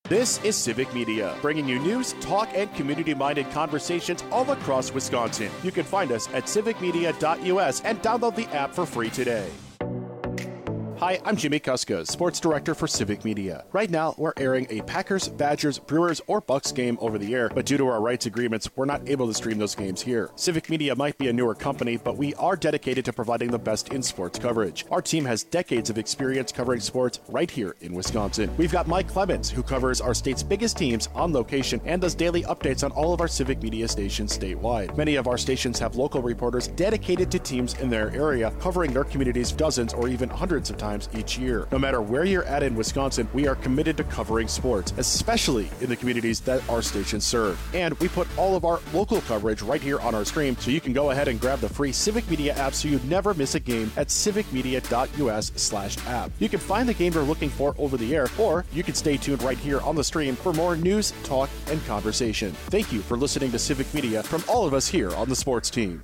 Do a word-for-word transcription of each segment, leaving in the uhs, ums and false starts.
This is Civic Media, bringing you news, talk, and community-minded conversations all across Wisconsin. You can find us at civic media dot U S and download the app for free today. Hi, I'm Jimmy Kuska, Sports Director for Civic Media. Right now, we're airing a Packers, Badgers, Brewers, or Bucks game over the air, but due to our rights agreements, we're not able to stream those games here. Civic Media might be a newer company, but we are dedicated to providing the best in sports coverage. Our team has decades of experience covering sports right here in Wisconsin. We've got Mike Clemens, who covers our state's biggest teams on location and does daily updates on all of our Civic Media stations statewide. Many of our stations have local reporters dedicated to teams in their area, covering their communities dozens or even hundreds of times each year. No matter where you're at in Wisconsin, we are committed to covering sports, especially in the communities that our stations serve. And we put all of our local coverage right here on our stream, so you can go ahead and grab the free Civic Media app so you never miss a game at civic media dot U S slash app. You can find the game you're looking for over the air, or you can stay tuned right here on the stream for more news, talk, and conversation. Thank you for listening to Civic Media from all of us here on the sports team.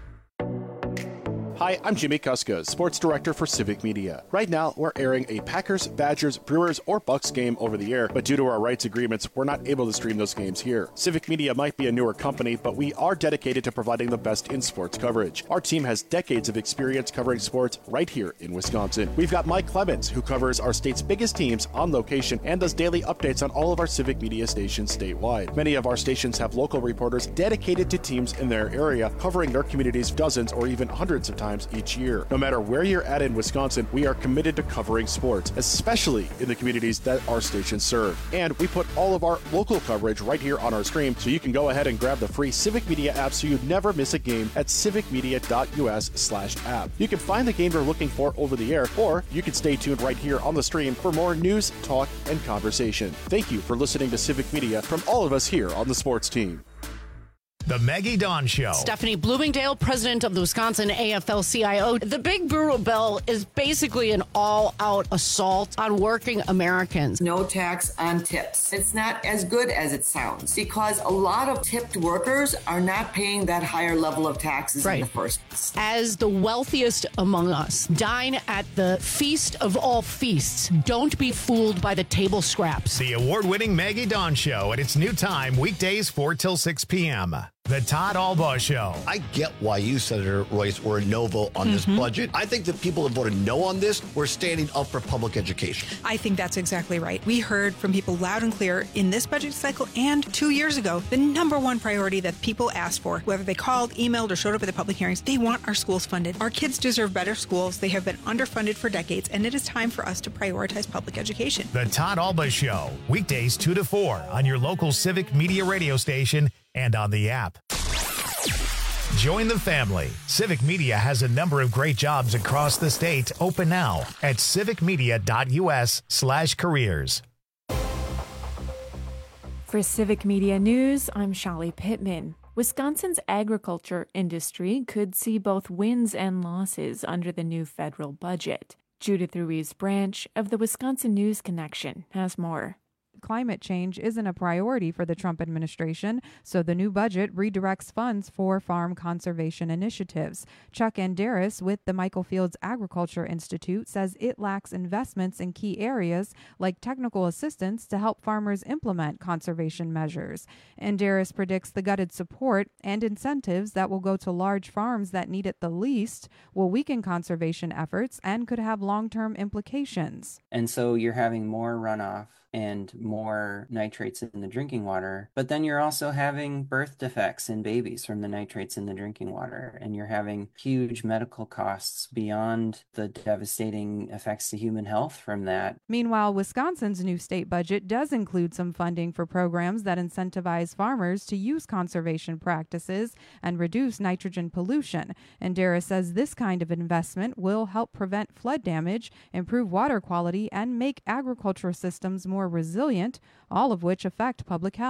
Hi, I'm Jimmy Kuska, Sports Director for Civic Media. Right now, we're airing a Packers, Badgers, Brewers, or Bucks game over the air, but due to our rights agreements, we're not able to stream those games here. Civic Media might be a newer company, but we are dedicated to providing the best in sports coverage. Our team has decades of experience covering sports right here in Wisconsin. We've got Mike Clemens, who covers our state's biggest teams on location and does daily updates on all of our Civic Media stations statewide. Many of our stations have local reporters dedicated to teams in their area, covering their communities dozens or even hundreds of times each year. No matter where you're at in Wisconsin, we are committed to covering sports, especially in the communities that our stations serve. And we put all of our local coverage right here on our stream, so you can go ahead and grab the free Civic Media app so you never miss a game at civic media dot U S slash app. You can find the game you're looking for over the air, or you can stay tuned right here on the stream for more news, talk, and conversation. Thank you for listening to Civic Media from all of us here on the sports team. The Maggie Dawn Show. Stephanie Bloomingdale, president of the Wisconsin A F L C I O. The Big Bureau bill is basically an all-out assault on working Americans. No tax on tips. It's not as good as it sounds, because a lot of tipped workers are not paying that higher level of taxes right. in the first place. As the wealthiest among us, dine at the feast of all feasts. Don't be fooled by the table scraps. The award-winning Maggie Dawn Show at its new time, weekdays four till six p.m. The Todd Albaugh Show. I get why you, Senator Royce, were a no vote on mm-hmm. this budget. I think the people that voted no on this were standing up for public education. I think that's exactly right. We heard from people loud and clear in this budget cycle and two years ago, the number one priority that people asked for, whether they called, emailed, or showed up at the public hearings, they want our schools funded. Our kids deserve better schools. They have been underfunded for decades, and it is time for us to prioritize public education. The Todd Albaugh Show, weekdays two to four on your local Civic Media radio station and on the app. Join the family. Civic Media has a number of great jobs across the state open now at civic media dot U S slash careers. For Civic Media News, I'm Shali Pittman. Wisconsin's agriculture industry could see both wins and losses under the new federal budget. Judith Ruiz Branch of the Wisconsin News Connection has more. Climate change isn't a priority for the Trump administration, so the new budget redirects funds for farm conservation initiatives. Chuck Andaris with the Michael Fields Agriculture Institute says it lacks investments in key areas like technical assistance to help farmers implement conservation measures. Andaris predicts the gutted support and incentives that will go to large farms that need it the least will weaken conservation efforts and could have long-term implications. And so you're having more runoff and more nitrates in the drinking water, but then you're also having birth defects in babies from the nitrates in the drinking water, and you're having huge medical costs beyond the devastating effects to human health from that. Meanwhile, Wisconsin's new state budget does include some funding for programs that incentivize farmers to use conservation practices and reduce nitrogen pollution. And Dara says this kind of investment will help prevent flood damage, improve water quality, and make agricultural systems more resilient, all of which affect public health.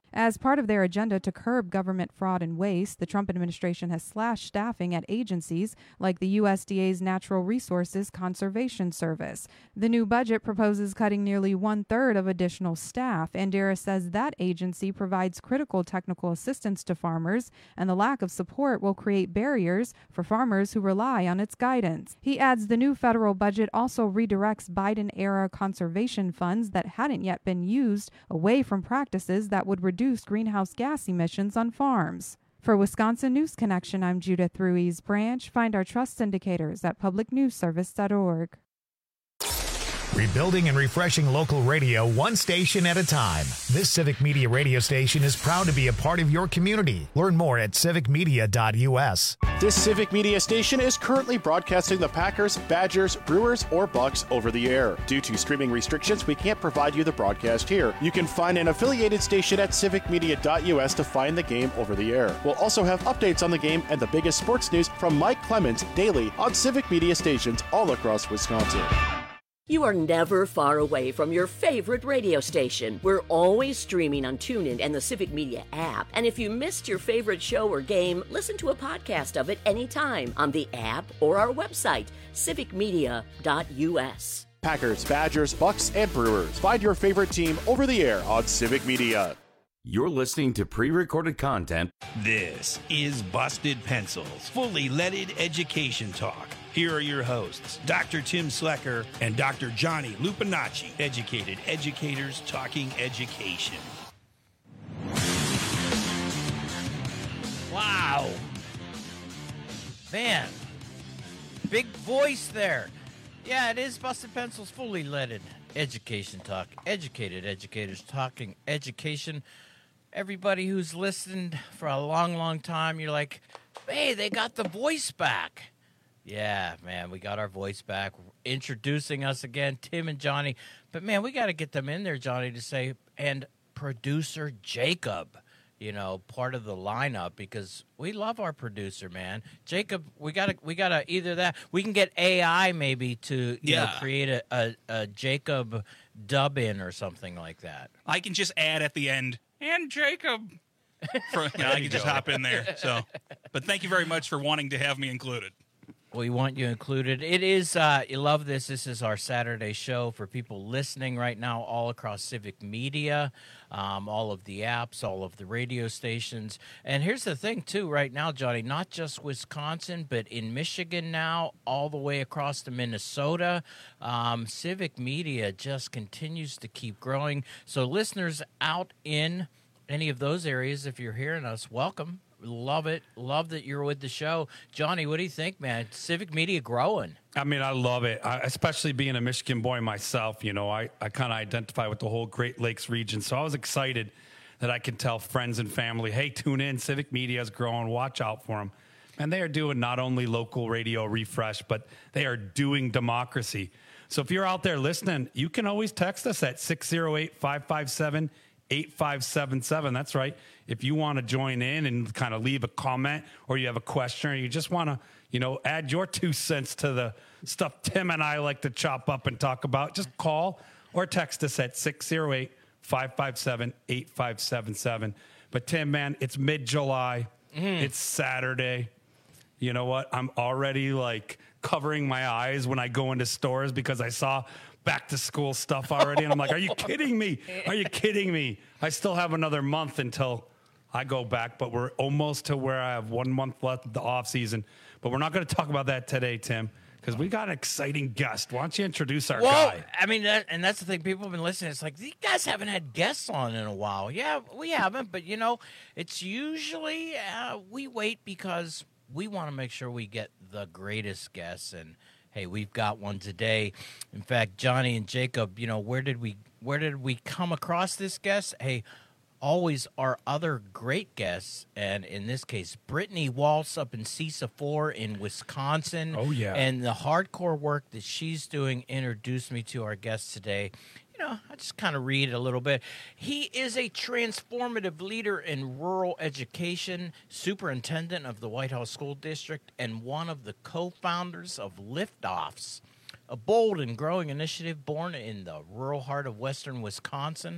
As part of their agenda to curb government fraud and waste, the Trump administration has slashed staffing at agencies like the U S D A's Natural Resources Conservation Service. The new budget proposes cutting nearly one-third of additional staff. Andera says that agency provides critical technical assistance to farmers, and the lack of support will create barriers for farmers who rely on its guidance. He adds the new federal budget also redirects Biden-era conservation funds that hadn't yet been used away from practices that would reduce reduce greenhouse gas emissions on farms. For Wisconsin News Connection, I'm Judith Ruiz Branch. Find our trust indicators at public news service dot org. Rebuilding and refreshing local radio one station at a time. This Civic Media radio station is proud to be a part of your community. Learn more at civic media dot u s. This Civic Media station is currently broadcasting the Packers, Badgers, Brewers, or Bucks over the air. Due to streaming restrictions, we can't provide you the broadcast here. You can find an affiliated station at civic media dot u s to find the game over the air. We'll also have updates on the game and the biggest sports news from Mike Clemens daily on Civic Media stations all across Wisconsin. You are never far away from your favorite radio station. We're always streaming on TuneIn and the Civic Media app. And if you missed your favorite show or game, listen to a podcast of it anytime on the app or our website, civic media dot u s. Packers, Badgers, Bucks, and Brewers. Find your favorite team over the air on Civic Media. You're listening to pre-recorded content. This is Busted Pencils, fully leaded education talk. Here are your hosts, Doctor Tim Slecker and Doctor Johnny Lupinacci, educated educators talking education. Wow. Man, big voice there. Yeah, it is Busted Pencils, fully leaded education talk. Educated educators talking education. Everybody who's listened for a long, long time, you're like, hey, they got the voice back. Yeah, man, we got our voice back. Introducing us again, Tim and Johnny. But, man, we got to get them in there, Johnny, to say, and producer Jacob, you know, part of the lineup, because we love our producer, man. Jacob, we got to we gotta either that. We can get A I maybe to you yeah. know, create a, a, a Jacob dub-in or something like that. I can just add at the end, and Jacob. For, you know, I can just hop in there. So, but thank you very much for wanting to have me included. We want you included. It is, uh, you love this. This is our Saturday show for people listening right now all across Civic Media, um, all of the apps, all of the radio stations. And here's the thing, too, right now, Johnny, not just Wisconsin, but in Michigan now, all the way across to Minnesota. Um, Civic Media just continues to keep growing. So listeners out in any of those areas, if you're hearing us, welcome. Love it. Love that you're with the show. Johnny, what do you think, man? Civic Media growing. I mean, I love it, I, especially being a Michigan boy myself. You know, I, I kind of identify with the whole Great Lakes region. So I was excited that I could tell friends and family, hey, tune in. Civic Media is growing. Watch out for them. And they are doing not only local radio refresh, but they are doing democracy. So if you're out there listening, you can always text us at six oh eight, five five seven, eight five seven seven. That's right. If you want to join in and kind of leave a comment, or you have a question, or you just want to, you know, add your two cents to the stuff Tim and I like to chop up and talk about, just call or text us at six oh eight, five five seven, eight five seven seven. But Tim, man, it's mid-July. Mm. It's Saturday. You know what? I'm already like covering my eyes when I go into stores because I saw back to school stuff already. And I'm like, are you kidding me? Are you kidding me? I still have another month until I go back, but we're almost to where I have one month left of the off season. But we're not going to talk about that today, Tim, because we got an exciting guest. Why don't you introduce our well, guy? I mean, that, and that's the thing. People have been listening. It's like, these guys haven't had guests on in a while. Yeah, we haven't. But, you know, it's usually uh, we wait because we want to make sure we get the greatest guests. And, hey, we've got one today. In fact, Johnny and Jacob, you know, where did we where did we come across this guest? Hey, always our other great guests, and in this case, Brittany Waltz up in C S A four in Wisconsin. Oh, yeah. And the hardcore work that she's doing introduced me to our guest today. You know, I just kind of read a little bit. He is a transformative leader in rural education, superintendent of the White House School District, and one of the co-founders of Liftoffs, a bold and growing initiative born in the rural heart of western Wisconsin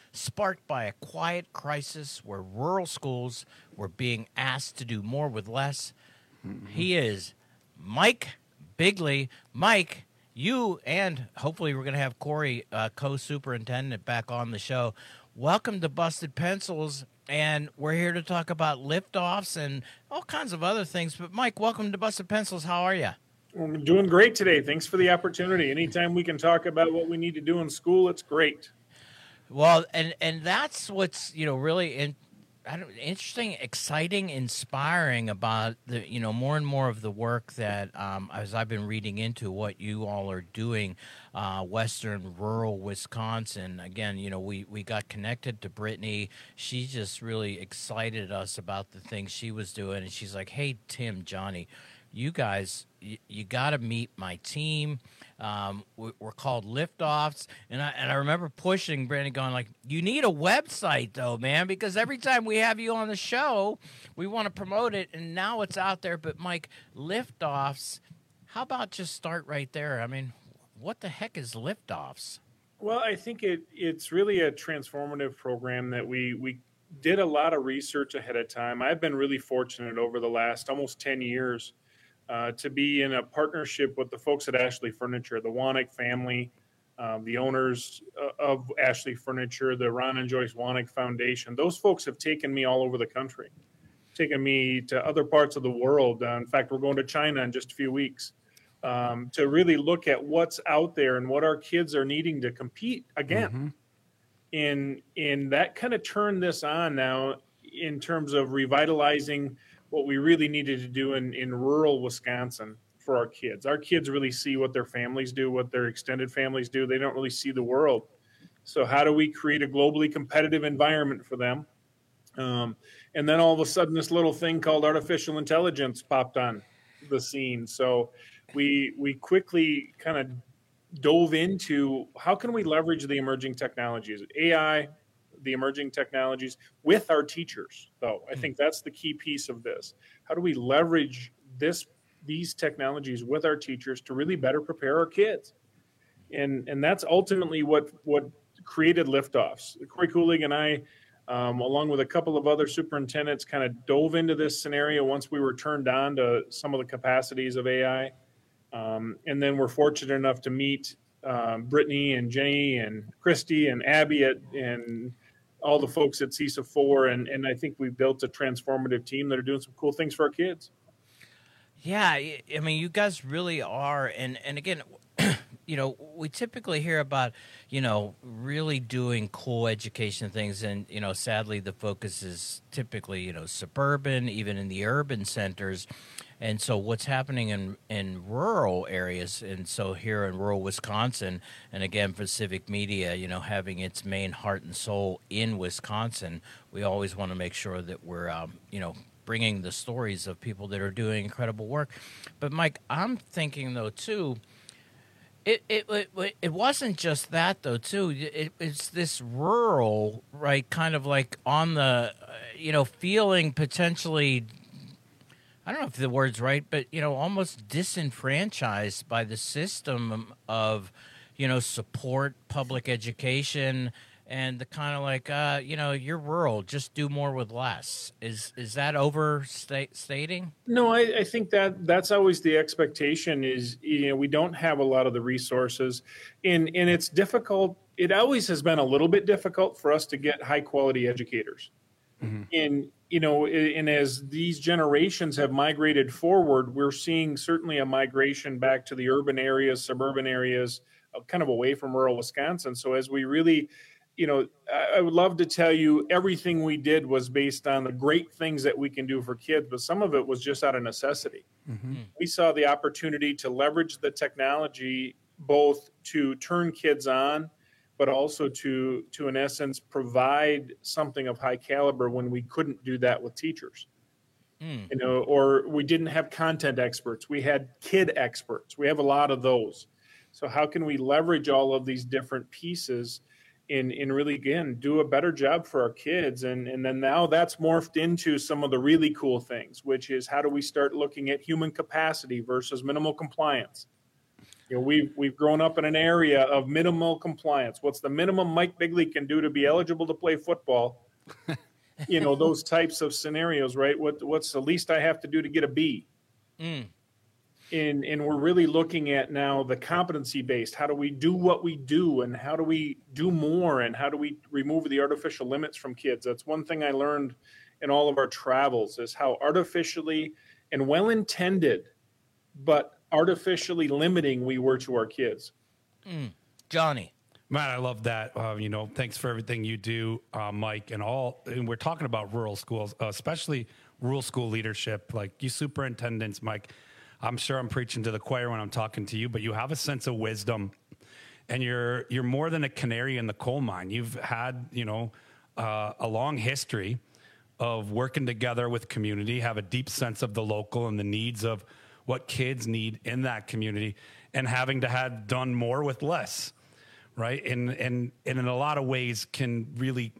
sparked by a quiet crisis where rural schools were being asked to do more with less. Mm-hmm. He is Mike Bigley. Mike, you and hopefully we're going to have Corey, uh, co-superintendent, back on the show. Welcome to Busted Pencils, and we're here to talk about liftoffs and all kinds of other things. But Mike, welcome to Busted Pencils. How are you? I'm doing great today. Thanks for the opportunity. Anytime we can talk about what we need to do in school, it's great. Well, and and that's what's, you know, really in, I don't, interesting, exciting, inspiring about the, you know, more and more of the work that um, as I've been reading into what you all are doing, uh, Western rural Wisconsin. Again, you know, we, we got connected to Brittany. She just really excited us about the things she was doing. And she's like, hey, Tim, Johnny, you guys, you, you got to meet my team. Um, we, we're called Liftoffs, and I and I remember pushing Brandon, going like, "You need a website, though, man, because every time we have you on the show, we want to promote it, and now it's out there." But Mike, Liftoffs, how about just start right there? I mean, what the heck is Liftoffs? Well, I think it it's really a transformative program that we we did a lot of research ahead of time. I've been really fortunate over the last almost ten years. Uh, to be in a partnership with the folks at Ashley Furniture, the Wanek family, uh, the owners of Ashley Furniture, the Ron and Joyce Wanek Foundation. Those folks have taken me all over the country, taken me to other parts of the world. Uh, in fact, we're going to China in just a few weeks um, to really look at what's out there and what our kids are needing to compete again. Mm-hmm. And, and that kind of turned this on now in terms of revitalizing what we really needed to do in, in rural Wisconsin for our kids. Our kids really see what their families do, what their extended families do. They don't really see the world. So how do we create a globally competitive environment for them? Um, and then all of a sudden, this little thing called artificial intelligence popped on the scene. So we we quickly kind of dove into how can we leverage the emerging technologies, A I, the emerging technologies with our teachers, though. I think that's the key piece of this. How do we leverage this these technologies with our teachers to really better prepare our kids? And and that's ultimately what what created Liftoffs. Corey Coolig and I, um, along with a couple of other superintendents, kind of dove into this scenario once we were turned on to some of the capacities of A I. Um, and then we're fortunate enough to meet um, Brittany and Jenny and Christy and Abby at, and all the folks at C I S A four, and, and I think we've built a transformative team that are doing some cool things for our kids. Yeah, I mean, you guys really are, and, and again, you know, we typically hear about, you know, really doing cool education things, and, you know, sadly the focus is typically, you know, suburban, even in the urban centers. And so what's happening in, in rural areas, and so here in rural Wisconsin, and again for Civic Media, you know, having its main heart and soul in Wisconsin, we always want to make sure that we're, um, you know, bringing the stories of people that are doing incredible work. But, Mike, I'm thinking, though, too, it it it, it wasn't just that, though, too. It, it's this rural, right, kind of like on the, uh, you know, feeling potentially, I don't know if the word's right, but, you know, almost disenfranchised by the system of, you know, support, public education, and the kind of like, uh, you know, you're rural, just do more with less. Is is that overstating? No, I, I think that that's always the expectation is, you know, we don't have a lot of the resources, and, and it's difficult. It always has been a little bit difficult for us to get high quality educators. Mm-hmm. And, you know, and as these generations have migrated forward, we're seeing certainly a migration back to the urban areas, suburban areas, kind of away from rural Wisconsin. So as we really, you know, I would love to tell you everything we did was based on the great things that we can do for kids, but some of it was just out of necessity. Mm-hmm. We saw the opportunity to leverage the technology both to turn kids on, but also to, to in essence, provide something of high caliber when we couldn't do that with teachers. Mm. You know, or we didn't have content experts. We had kid experts. We have a lot of those. So how can we leverage all of these different pieces in, in really, again, do a better job for our kids? And, and then now that's morphed into some of the really cool things, which is how do we start looking at human capacity versus minimal compliance? You know, we've we've grown up in an area of minimal compliance. What's the minimum Mike Bigley can do to be eligible to play football? You know, those types of scenarios, right? What what's the least I have to do to get a B? Mm. And and we're really looking at now the competency based. How do we do what we do, and how do we do more, and how do we remove the artificial limits from kids? That's one thing I learned in all of our travels, is how artificially and well intended, but artificially limiting we were to our kids. Mm. Johnny. Man, I love that. Uh, you know, thanks for everything you do, uh, Mike, and all. And we're talking about rural schools, uh, especially rural school leadership. Like you superintendents, Mike, I'm sure I'm preaching to the choir when I'm talking to you, but you have a sense of wisdom, and you're you're more than a canary in the coal mine. You've had, you know, uh, a long history of working together with community, have a deep sense of the local and the needs of what kids need in that community, and having to have done more with less. Right. And, and, and in a lot of ways can really,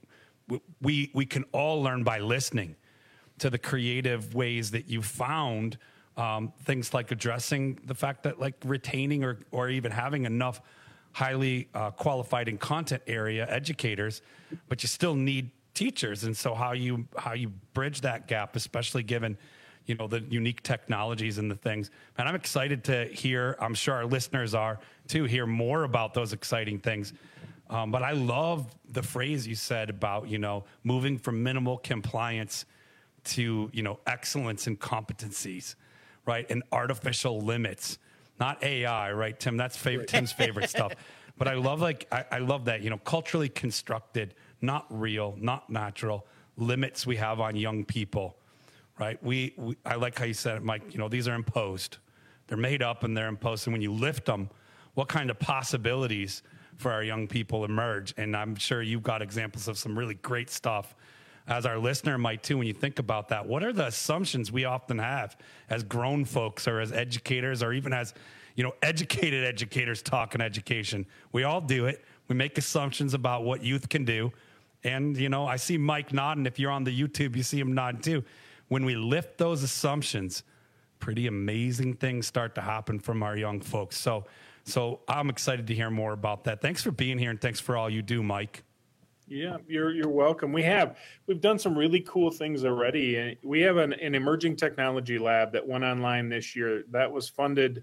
we, we can all learn by listening to the creative ways that you found, um, things like addressing the fact that like retaining or, or even having enough highly uh, qualified in content area educators, but you still need teachers. And so how you, how you bridge that gap, especially given, you know, the unique technologies and the things. And I'm excited to hear, I'm sure our listeners are too, hear more about those exciting things. Um, but I love the phrase you said about, you know, moving from minimal compliance to, you know, excellence and competencies, right? And artificial limits, not A I, right, Tim? That's favorite, Tim's favorite stuff. But I love, like, I, I love that, you know, culturally constructed, not real, not natural limits we have on young people. Right. We, we, I like how you said it, Mike, you know, these are imposed. They're made up and they're imposed. And when you lift them, what kind of possibilities for our young people emerge? And I'm sure you've got examples of some really great stuff, as our listener might too, when you think about that. What are the assumptions we often have as grown folks or as educators or even as, you know, educated educators talking education? We all do it. We make assumptions about what youth can do. And, you know, I see Mike nodding. If you're on the YouTube, you see him nodding too. When we lift those assumptions, pretty amazing things start to happen from our young folks. So, so I'm excited to hear more about that. Thanks for being here, and thanks for all you do, Mike. Yeah, you're you're welcome. We have we've done some really cool things already. We have an, an emerging technology lab that went online this year. That was funded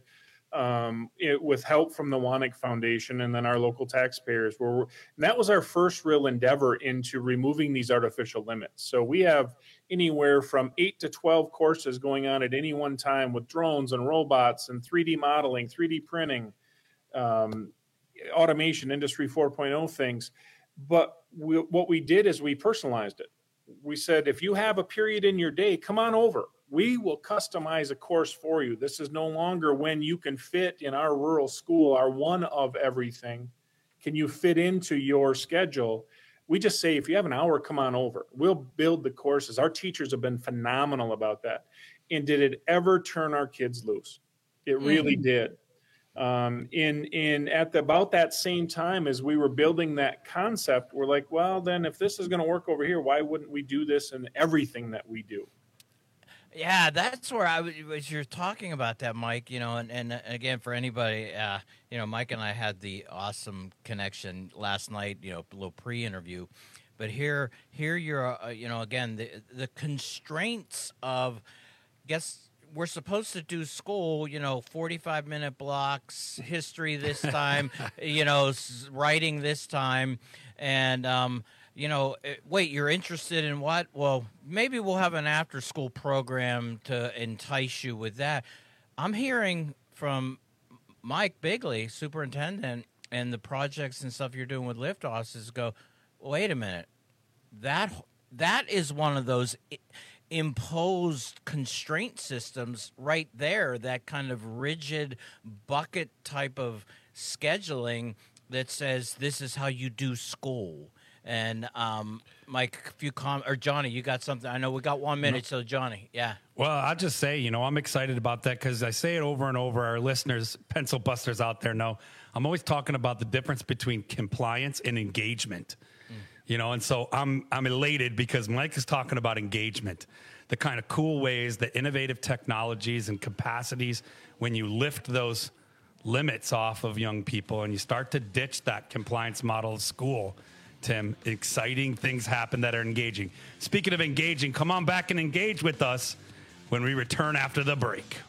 um, it, with help from the Wanik Foundation and then our local taxpayers. Where we're, and that was our first real endeavor into removing these artificial limits. So we have anywhere from eight to twelve courses going on at any one time with drones and robots and three D modeling, three D printing, um, automation, Industry four point oh things. But we, what we did is we personalized it. We said, if you have a period in your day, come on over. We will customize a course for you. This is no longer when you can fit in our rural school, our one of everything. Can you fit into your schedule? We just say, if you have an hour, come on over. We'll build the courses. Our teachers have been phenomenal about that. And did it ever turn our kids loose? It really mm-hmm. did. Um, in in at the, about that same time as we were building that concept, we're like, well, then if this is going to work over here, why wouldn't we do this in everything that we do? Yeah, that's where I was. You're talking about that, Mike. You know, and, and again, for anybody, uh, you know, Mike and I had the awesome connection last night. You know, a little pre-interview, but here, here you're, uh, you know, again, the the constraints of, I guess. We're supposed to do school, you know, forty-five minute blocks, history this time, you know, writing this time. And, um, you know, wait, you're interested in what? Well, maybe we'll have an after school program to entice you with that. I'm hearing from Mike Bigley, superintendent, and the projects and stuff you're doing with Liftoffs is go, wait a minute, that that is one of those imposed constraint systems right there, that kind of rigid bucket type of scheduling that says this is how you do school. And um, Mike, a few com- or Johnny, you got something? I know we got one minute, so Johnny, yeah. Well, I'll just say, you know, I'm excited about that because I say it over and over. Our listeners, pencil busters out there know I'm always talking about the difference between compliance and engagement. Mm. You know, and so I'm I'm elated because Mike is talking about engagement, the kind of cool ways, the innovative technologies and capacities when you lift those limits off of young people and you start to ditch that compliance model of school, Tim, exciting things happen that are engaging. Speaking of engaging, come on back and engage with us when we return after the break.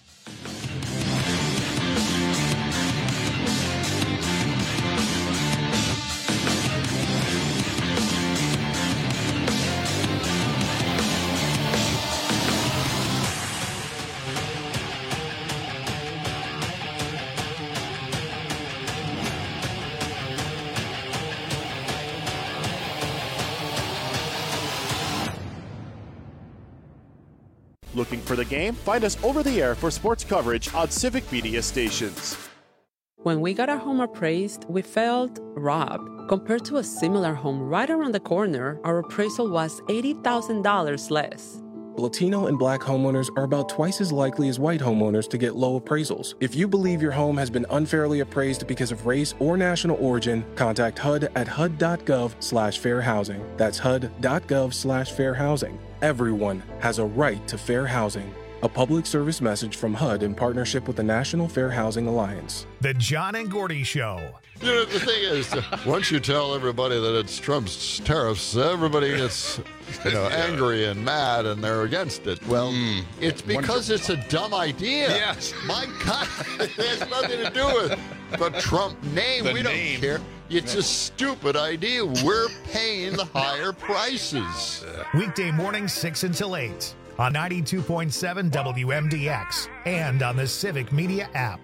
Looking for the game? Find us over the air for sports coverage on Civic Media stations. When we got our home appraised, we felt robbed. Compared to a similar home right around the corner, our appraisal was eighty thousand dollars less. Latino and Black homeowners are about twice as likely as white homeowners to get low appraisals. If you believe your home has been unfairly appraised because of race or national origin, contact H U D at H U D dot gov slash fair housing. That's H U D dot gov slash fair housing. Everyone has a right to fair housing. A public service message from H U D in partnership with the National Fair Housing Alliance. The John and Gordy Show. You know, the thing is, once you tell everybody that it's Trump's tariffs, everybody gets, you know, angry and mad, and they're against it. Well, mm. it's because it's a dumb idea. Yes. My God, it has nothing to do with the Trump name. The we name. don't care. It's a stupid idea. We're paying the higher prices. Weekday mornings, six until eight on ninety-two point seven W M D X and on the Civic Media app.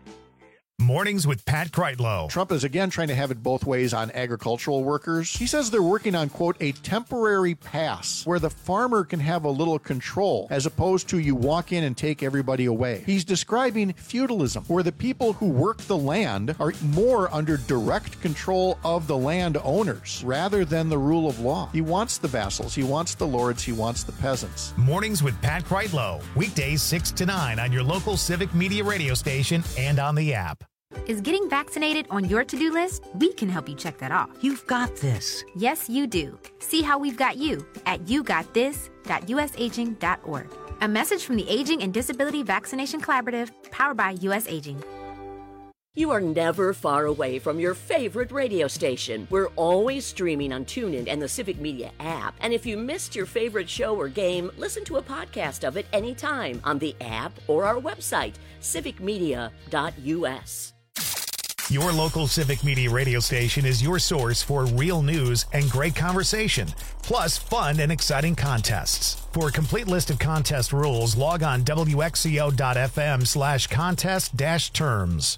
Mornings with Pat Kreitlow. Trump is again trying to have it both ways on agricultural workers. He says they're working on, quote, a temporary pass where the farmer can have a little control as opposed to you walk in and take everybody away. He's describing feudalism, where the people who work the land are more under direct control of the landowners rather than the rule of law. He wants the vassals, he wants the lords, he wants the peasants. Mornings with Pat Kreitlow. Weekdays six to nine on your local Civic Media radio station and on the app. Is getting vaccinated on your to-do list? We can help you check that off. You've got this. Yes, you do. See how we've got you at you got this dot u s aging dot org. A message from the Aging and Disability Vaccination Collaborative, powered by U S Aging. You are never far away from your favorite radio station. We're always streaming on TuneIn and the Civic Media app. And if you missed your favorite show or game, listen to a podcast of it anytime on the app or our website, civic media dot u s. Your local Civic Media radio station is your source for real news and great conversation, plus fun and exciting contests. For a complete list of contest rules, log on W X C O dot F M slash contest dash terms.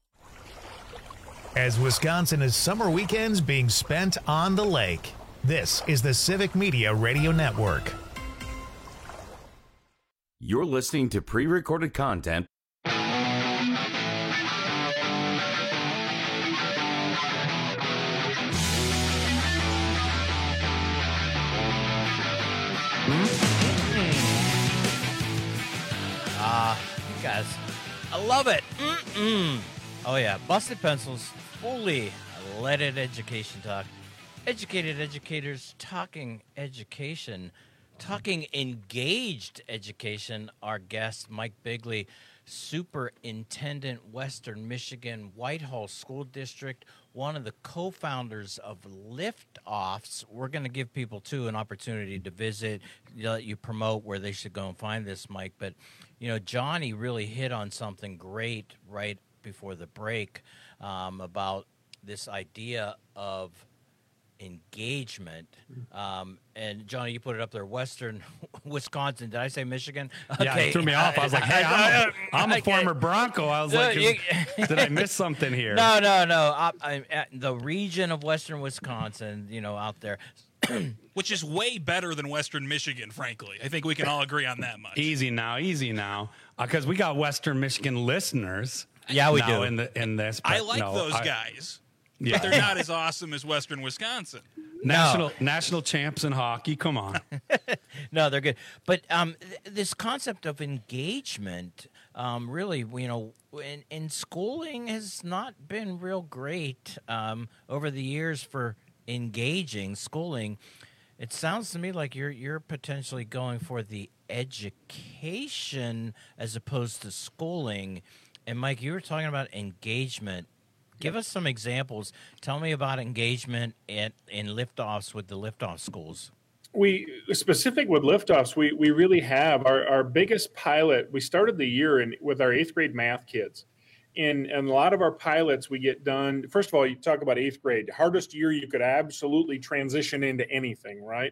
As Wisconsin is summer weekends being spent on the lake, this is the Civic Media Radio Network. You're listening to pre-recorded content. Ah, uh, you guys, I love it. Mm-mm. Oh yeah, Busted Pencils, fully leaded education talk. Educated educators talking education, talking engaged education. Our guest, Mike Bigley, Superintendent, Western Michigan, Whitehall School District, one of the co-founders of Liftoffs. We're going to give people, too, an opportunity to visit, let you promote where they should go and find this, Mike. But, you know, Johnny really hit on something great right before the break um, about this idea of engagement. Um, and Johnny, you put it up there, Western Wisconsin. Did I say Michigan? Okay. Yeah, it threw me off. I was like, hey, I'm a, I'm a former Bronco. I was like, is, did I miss something here? No, no, no. I, I'm at the region of Western Wisconsin, you know, out there. Which is way better than Western Michigan, frankly. I think we can all agree on that much. Easy now, easy now. Because uh, we got Western Michigan listeners. Yeah, we now do. In, the, in this. I like no, those I, guys. Yeah. But they're not as awesome as Western Wisconsin. National No. national champs in hockey. Come on. No, they're good. But um, th- this concept of engagement, um, really, you know, in, in schooling has not been real great um, over the years for engaging schooling. It sounds to me like you're you're potentially going for the education as opposed to schooling. And Mike, you were talking about engagement. Give us some examples. Tell me about engagement in, in liftoffs with the liftoff schools. We specific with liftoffs, we we really have our, our biggest pilot. We started the year in with our eighth grade math kids. In, in a lot of our pilots, we get done. First of all, you talk about eighth grade, hardest year you could absolutely transition into anything, right?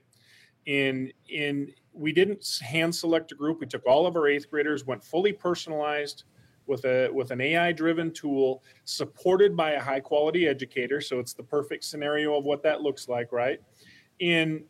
In in we didn't hand select a group. We took all of our eighth graders, went fully personalized with a with an A I-driven tool, supported by a high-quality educator. So it's the perfect scenario of what that looks like, right? And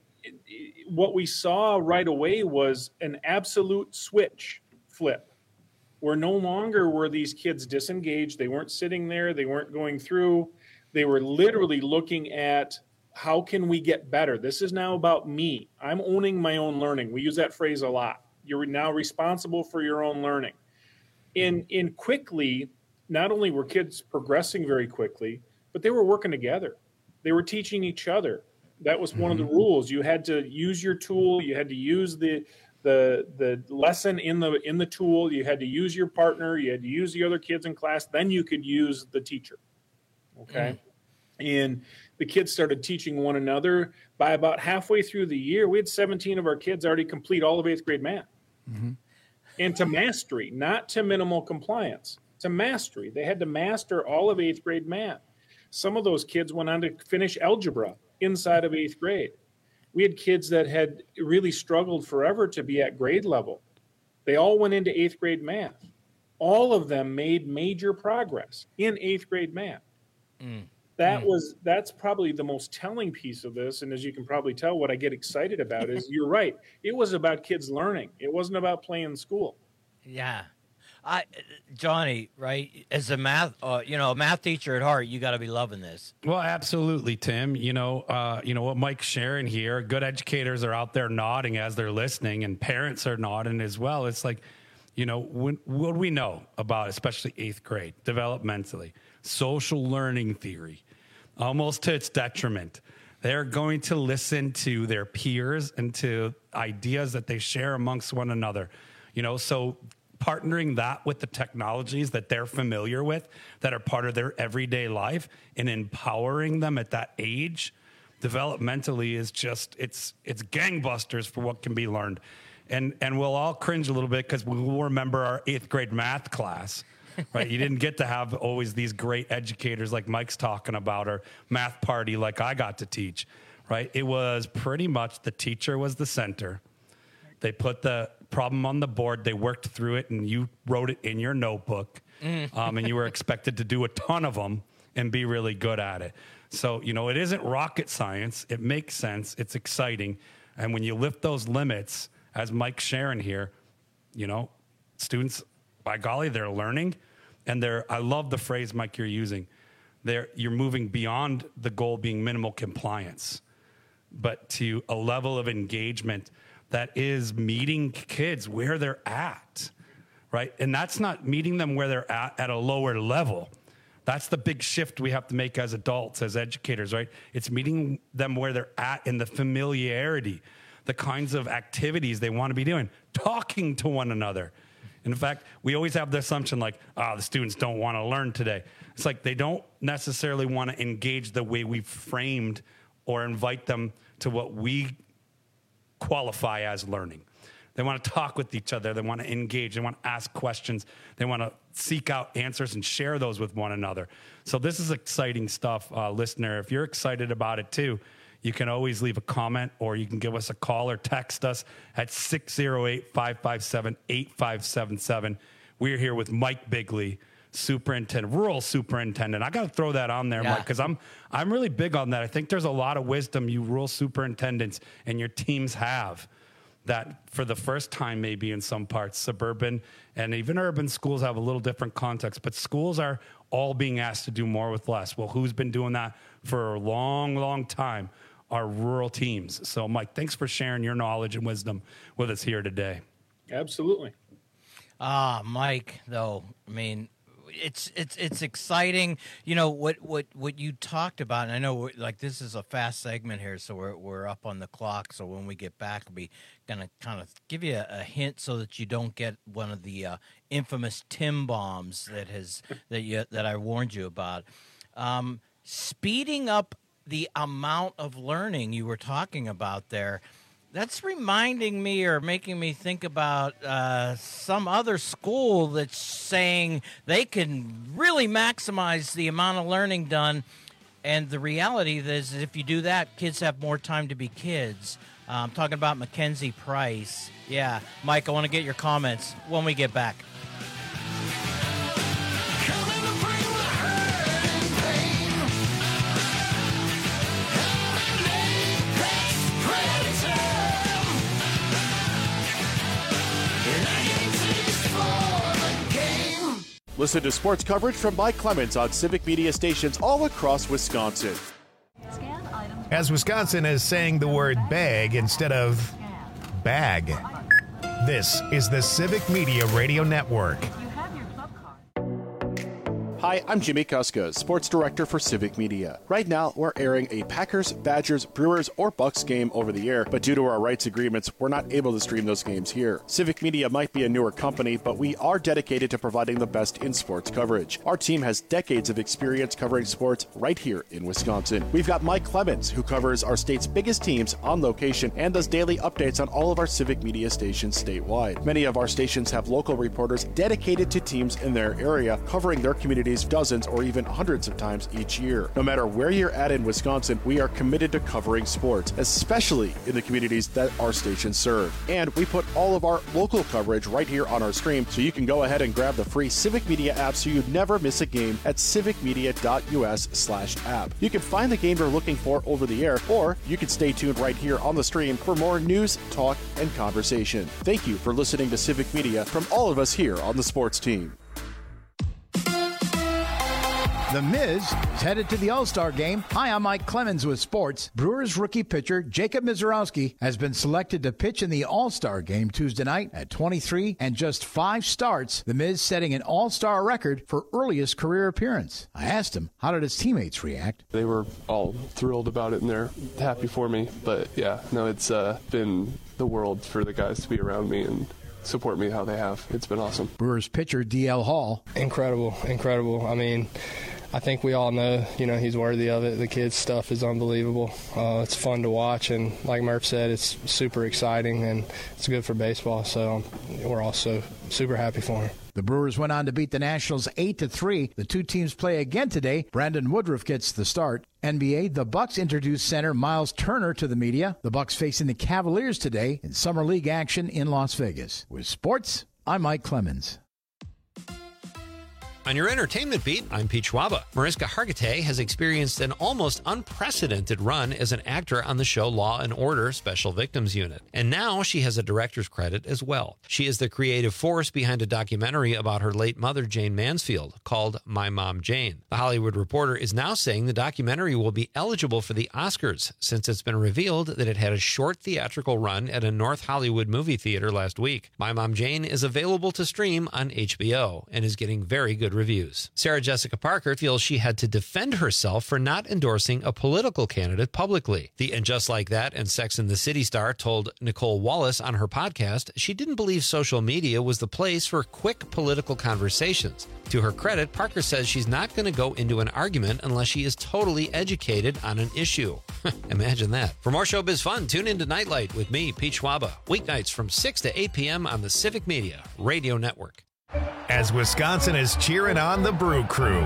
what we saw right away was an absolute switch flip, where no longer were these kids disengaged. They weren't sitting there. They weren't going through. They were literally looking at, how can we get better? This is now about me. I'm owning my own learning. We use that phrase a lot. You're now responsible for your own learning. In, in quickly, not only were kids progressing very quickly, but they were working together. They were teaching each other. That was one of the rules. You had to use your tool. You had to use the the the lesson in the in the tool. You had to use your partner. You had to use the other kids in class. Then you could use the teacher. Okay. Mm. And the kids started teaching one another. By about halfway through the year, we had seventeen of our kids already complete all of eighth grade math. Mm-hmm. And to mastery, not to minimal compliance, to mastery. They had to master all of eighth grade math. Some of those kids went on to finish algebra inside of eighth grade. We had kids that had really struggled forever to be at grade level. They all went into eighth grade math. All of them made major progress in eighth grade math. Mm. That mm. was, that's probably the most telling piece of this. And as you can probably tell, what I get excited about is, you're right. It was about kids learning. It wasn't about playing school. Yeah. I, Johnny, right, as a math, uh, you know, a math teacher at heart, you got to be loving this. Well, absolutely, Tim. You know, uh, you know what Mike's sharing here. Good educators are out there nodding as they're listening, and parents are nodding as well. It's like, you know, when, what do we know about, especially eighth grade, developmentally, social learning theory, almost to its detriment. They're going to listen to their peers and to ideas that they share amongst one another. You know, so partnering that with the technologies that they're familiar with, that are part of their everyday life, and empowering them at that age developmentally is just, it's it's gangbusters for what can be learned. And and we'll all cringe a little bit because we'll remember our eighth grade math class, right? You didn't get to have always these great educators like Mike's talking about, or math party like I got to teach, right? It was pretty much the teacher was the center. They put the problem on the board, they worked through it, and you wrote it in your notebook. Mm. Um, and you were expected to do a ton of them and be really good at it. So, you know, it isn't rocket science. It makes sense. It's exciting. And when you lift those limits, as Mike's sharing here, you know, students, by golly, they're learning. And they're, I love the phrase, Mike, you're using. They're, you're moving beyond the goal being minimal compliance, but to a level of engagement that is meeting kids where they're at, right? And that's not meeting them where they're at at a lower level. That's the big shift we have to make as adults, as educators, right? It's meeting them where they're at in the familiarity, the kinds of activities they want to be doing, talking to one another. In fact, we always have the assumption like, ah, oh, the students don't want to learn today. It's like they don't necessarily want to engage the way we've framed or invite them to what we qualify as learning. They want to talk with each other. They want to engage. They want to ask questions. They want to seek out answers and share those with one another. So this is exciting stuff, uh, listener. If you're excited about it too, you can always leave a comment, or you can give us a call or text us at six oh eight, five five seven, eight five seven seven. We're here with Mike Bigley, superintendent, rural superintendent. I got to throw that on there, yeah. Mike, because I'm I'm really big on that. I think there's a lot of wisdom you rural superintendents and your teams have, that for the first time, maybe in some parts, suburban and even urban schools have a little different context, but schools are all being asked to do more with less. Well, who's been doing that for a long, long time? Our rural teams. So, Mike, thanks for sharing your knowledge and wisdom with us here today. Absolutely. Ah, Mike, though, I mean, it's it's it's exciting. You know what what what you talked about. And I know like this is a fast segment here, so we're we're up on the clock. So when we get back, we'll be gonna kind of give you a, a hint so that you don't get one of the uh, infamous Tim bombs that has that you that I warned you about. Um, speeding up the amount of learning you were talking about there. That's reminding me or making me think about uh, some other school that's saying they can really maximize the amount of learning done. And the reality is if you do that, kids have more time to be kids. Uh, I'm talking about Mackenzie Price. Yeah, Mike, I want to get your comments when we get back. Listen to sports coverage from Mike Clemens on Civic Media stations all across Wisconsin. As Wisconsin is saying the word bag instead of bag. This is the Civic Media Radio Network. Hi, I'm Jimmy Kuska, Sports Director for Civic Media. Right now, we're airing a Packers, Badgers, Brewers, or Bucks game over the air, but due to our rights agreements, we're not able to stream those games here. Civic Media might be a newer company, but we are dedicated to providing the best in sports coverage. Our team has decades of experience covering sports right here in Wisconsin. We've got Mike Clemens, who covers our state's biggest teams on location and does daily updates on all of our Civic Media stations statewide. Many of our stations have local reporters dedicated to teams in their area, covering their communities dozens or even hundreds of times each year. No matter where you're at in Wisconsin, we are committed to covering sports, especially in the communities that our stations serve. And we put all of our local coverage right here on our stream, so you can go ahead and grab the free Civic Media app so you never miss a game at civicmedia.us slash app. You can find the game you're looking for over the air, or you can stay tuned right here on the stream for more news, talk, and conversation. Thank you for listening to Civic Media from all of us here on the sports team. The Miz is headed to the All-Star game. Hi, I'm Mike Clemens with sports. Brewers rookie pitcher Jacob Misiorowski has been selected to pitch in the All-Star game Tuesday night at twenty-three and just five starts. The Miz setting an All-Star record for earliest career appearance. I asked him, how did his teammates react? They were all thrilled about it and they're happy for me. But yeah, no, it's uh, been the world for the guys to be around me and support me how they have. It's been awesome. Brewers pitcher D L Hall. Incredible, incredible. I mean, I think we all know, you know, he's worthy of it. The kids' stuff is unbelievable. Uh, it's fun to watch, and like Murph said, it's super exciting, and it's good for baseball, so we're also super happy for him. The Brewers went on to beat the Nationals eight to three. The two teams play again today. Brandon Woodruff gets the start. N B A, the Bucks introduced center Miles Turner to the media. The Bucks facing the Cavaliers today in Summer League action in Las Vegas. With sports, I'm Mike Clemens. On your entertainment beat, I'm Pete Schwaba. Mariska Hargitay has experienced an almost unprecedented run as an actor on the show Law and Order Special Victims Unit. And now she has a director's credit as well. She is the creative force behind a documentary about her late mother, Jane Mansfield, called My Mom Jane. The Hollywood Reporter is now saying the documentary will be eligible for the Oscars, since it's been revealed that it had a short theatrical run at a North Hollywood movie theater last week. My Mom Jane is available to stream on H B O and is getting very good reviews. Sarah Jessica Parker feels she had to defend herself for not endorsing a political candidate publicly. The And Just Like That and Sex and the City star told Nicole Wallace on her podcast she didn't believe social media was the place for quick political conversations. To her credit, Parker says she's not going to go into an argument unless she is totally educated on an issue. Imagine that. For more showbiz fun, tune into Nightlight with me, Pete Schwaba, weeknights from six to eight p.m. on the Civic Media Radio Network. As Wisconsin is cheering on the Brew Crew.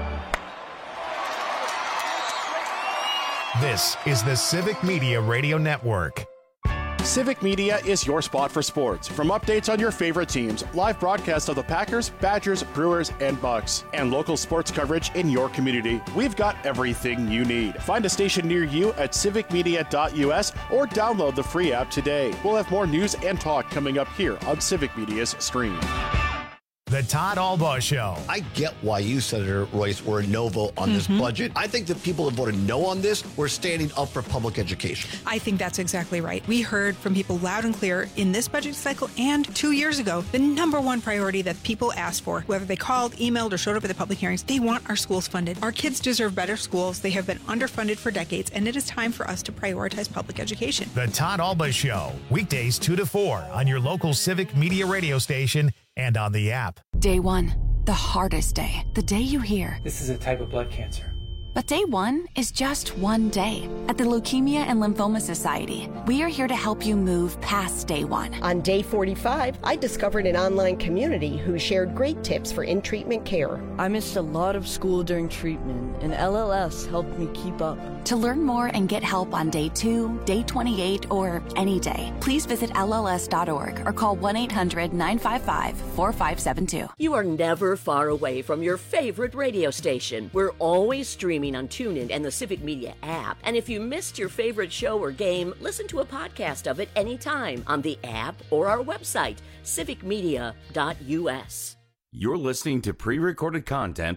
This is the Civic Media Radio Network. Civic Media is your spot for sports. From updates on your favorite teams, live broadcasts of the Packers, Badgers, Brewers, and Bucks, and local sports coverage in your community, we've got everything you need. Find a station near you at civic media dot u s or download the free app today. We'll have more news and talk coming up here on Civic Media's stream. The Todd Albaugh Show. I get why you, Senator Royce, were a no vote on this Mhm. budget. I think that people that voted no on this were standing up for public education. I think that's exactly right. We heard from people loud and clear in this budget cycle and two years ago, the number one priority that people asked for, whether they called, emailed, or showed up at the public hearings, they want our schools funded. Our kids deserve better schools. They have been underfunded for decades, and it is time for us to prioritize public education. The Todd Albaugh Show, weekdays two to four on your local Civic Media radio station and on the app. Day one, the hardest day. The day you hear, This is a type of blood cancer. but day one is just one day. At the Leukemia and Lymphoma Society, we are here to help you move past day one. On day forty-five, I discovered an online community who shared great tips for in-treatment care. I missed a lot of school during treatment, and L L S helped me keep up. To learn more and get help on day two, day twenty-eight, or any day, please visit L L S dot org or call one eight hundred nine five five four five seven two. You are never far away from your favorite radio station. We're always streaming on TuneIn and the Civic Media app. And if you missed your favorite show or game, listen to a podcast of it anytime on the app or our website, civic media dot U S. You're listening to pre-recorded content.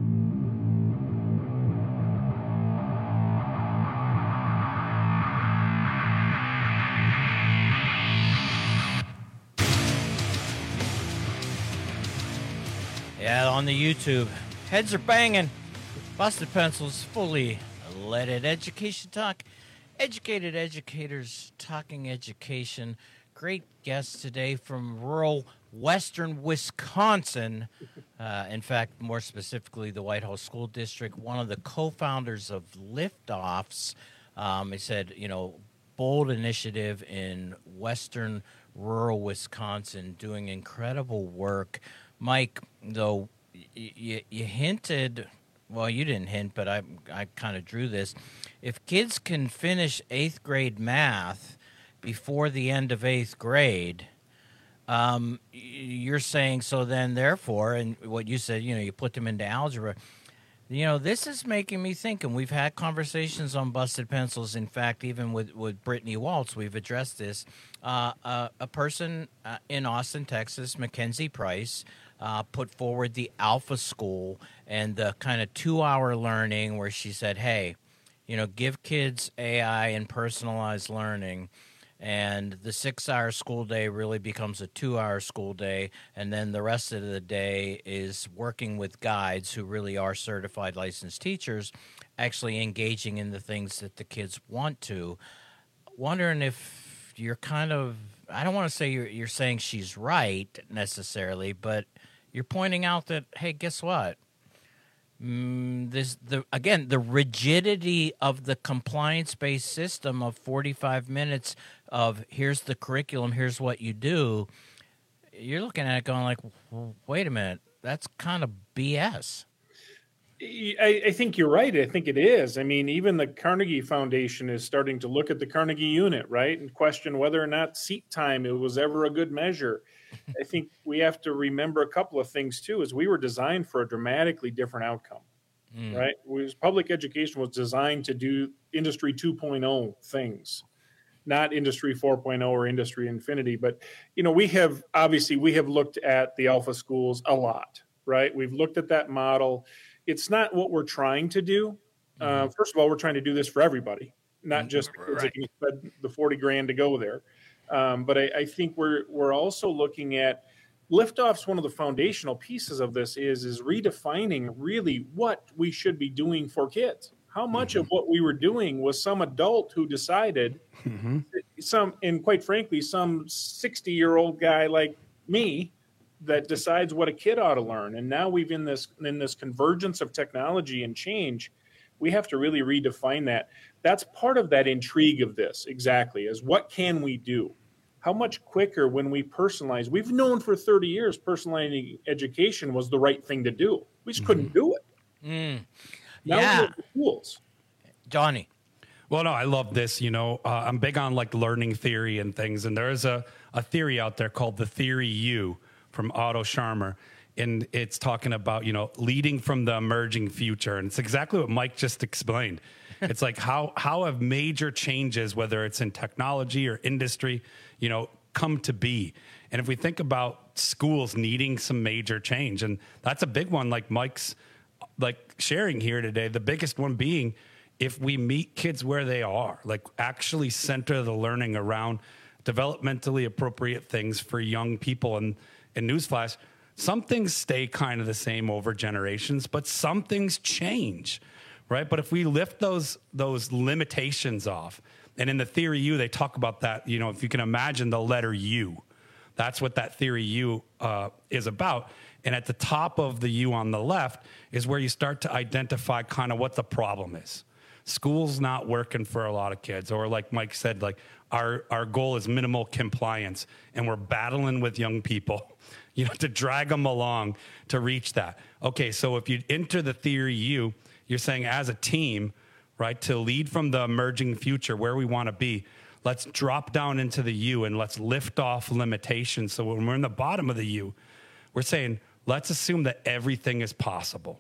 Yeah, on the YouTube. Heads are banging. Busted Pencils, fully leaded. Education Talk. Educated educators talking education. Great guest today from rural western Wisconsin. Uh, in fact, more specifically, the Whitehall School District. One of the co-founders of Liftoffs. Um, he said, you know, bold initiative in western rural Wisconsin, doing incredible work. Mike, though, y- y- you hinted, well, you didn't hint, but I, I kind of drew this. If kids can finish eighth grade math before the end of eighth grade, um, y- you're saying so then, therefore, and what you said, you know, you put them into algebra. You know, this is making me think, and we've had conversations on Busted Pencils. In fact, even with, with Brittany Waltz, we've addressed this. Uh, uh, a person uh, in Austin, Texas, Mackenzie Price, uh, put forward the Alpha School and the kind of two-hour learning where she said, hey, you know, give kids A I and personalized learning. And the six-hour school day really becomes a two-hour school day, and then the rest of the day is working with guides who really are certified licensed teachers, actually engaging in the things that the kids want to. Wondering if you're kind of, I don't want to say you're, you're saying she's right necessarily, but you're pointing out that, hey, guess what? Mm, this the again the rigidity of the compliance-based system of forty-five minutes of here's the curriculum, here's what you do. You're looking at it going like, wait a minute, that's kind of B S. I, I think you're right. I think it is. I mean, even the Carnegie Foundation is starting to look at the Carnegie unit, right, and question whether or not seat time it was ever a good measure. I think we have to remember a couple of things too. Is we were designed for a dramatically different outcome, mm. right? Was public education was designed to do industry two point oh things, not industry four point oh or industry infinity. But you know, we have obviously we have looked at the Alpha schools a lot, right? We've looked at that model. It's not what we're trying to do. Mm-hmm. Uh, first of all, we're trying to do this for everybody, not just right. kids that can spend the forty grand to go there. Um, but I, I think we're we're also looking at Liftoff's one of the foundational pieces of this is is redefining really what we should be doing for kids. How much mm-hmm. of what we were doing was some adult who decided, mm-hmm. some and quite frankly, some sixty-year-old guy like me that decides what a kid ought to learn. And now we've in this in this convergence of technology and change, we have to really redefine that. That's part of that intrigue of this, exactly, is what can we do? How much quicker when we personalize? We've known for thirty years personalizing education was the right thing to do. We just mm-hmm. couldn't do it. Mm. Now yeah. we have the tools. Johnny. Well, no, I love this. You know, uh, I'm big on like learning theory and things. And there is a, a theory out there called the Theory U from Otto Scharmer. And it's talking about, you know, leading from the emerging future. And it's exactly what Mike just explained. It's like how how have major changes, whether it's in technology or industry, you know, come to be. And if we think about schools needing some major change, and that's a big one, like Mike's like sharing here today, the biggest one being if we meet kids where they are, like actually center the learning around developmentally appropriate things for young people. And, and newsflash, some things stay kind of the same over generations, but some things change, right? But if we lift those those limitations off, and in the theory U, they talk about that, you know, if you can imagine the letter U, that's what that theory U uh, is about. And at the top of the U on the left is where you start to identify kind of what the problem is. School's not working for a lot of kids, or like Mike said, like our, our goal is minimal compliance, and we're battling with young people, you know, to drag them along to reach that. Okay, so if you enter the theory U, you're saying as a team, right, to lead from the emerging future where we want to be, let's drop down into the U and let's lift off limitations. So when we're in the bottom of the U, we're saying, let's assume that everything is possible.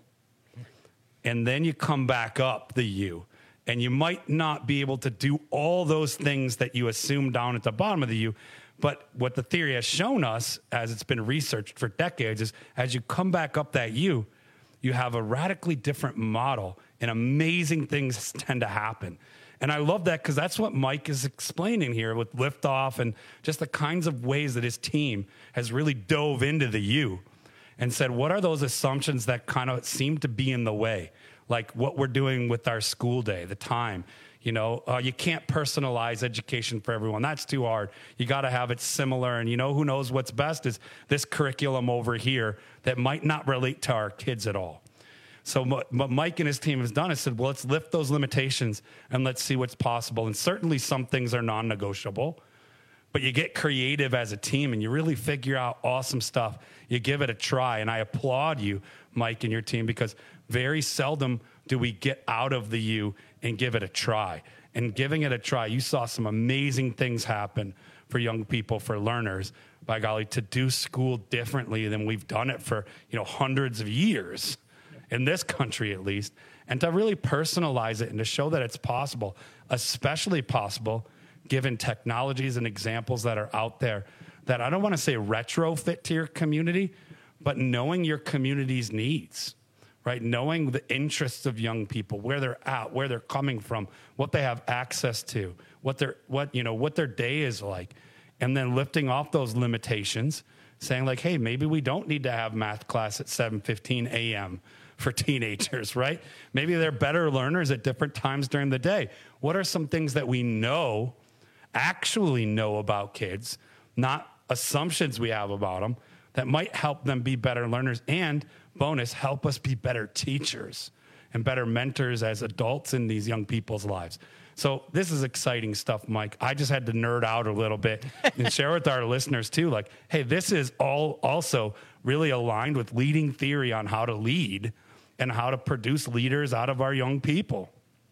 And then you come back up the U, and you might not be able to do all those things that you assume down at the bottom of the U. But what the theory has shown us, as it's been researched for decades, is as you come back up that U, you have a radically different model, and amazing things tend to happen. And I love that because that's what Mike is explaining here with liftoff and just the kinds of ways that his team has really dove into the U and said, what are those assumptions that kind of seem to be in the way? Like what we're doing with our school day, the time. You know, uh, you can't personalize education for everyone. That's too hard. You got to have it similar. And you know, who knows what's best is this curriculum over here that might not relate to our kids at all. So what Mike and his team has done is said, well, let's lift those limitations and let's see what's possible. And certainly some things are non-negotiable, but you get creative as a team and you really figure out awesome stuff. You give it a try. And I applaud you, Mike, and your team, because very seldom do we get out of the U and give it a try. And giving it a try, you saw some amazing things happen for young people, for learners, by golly, to do school differently than we've done it for, you know, hundreds of years. In this country, at least, and to really personalize it and to show that it's possible, especially possible given technologies and examples that are out there that I don't want to say retrofit to your community, but knowing your community's needs, right? Knowing the interests of young people, where they're at, where they're coming from, what they have access to, what their, what, you know, what their day is like, and then lifting off those limitations, saying like, hey, maybe we don't need to have math class at seven fifteen a.m. for teenagers, right? Maybe they're better learners at different times during the day. What are some things that we know, actually know about kids, not assumptions we have about them, that might help them be better learners and, bonus, help us be better teachers and better mentors as adults in these young people's lives? So this is exciting stuff, Mike. I just had to nerd out a little bit and share with our listeners too, like, hey, this is all also really aligned with leading theory on how to lead and how to produce leaders out of our young people.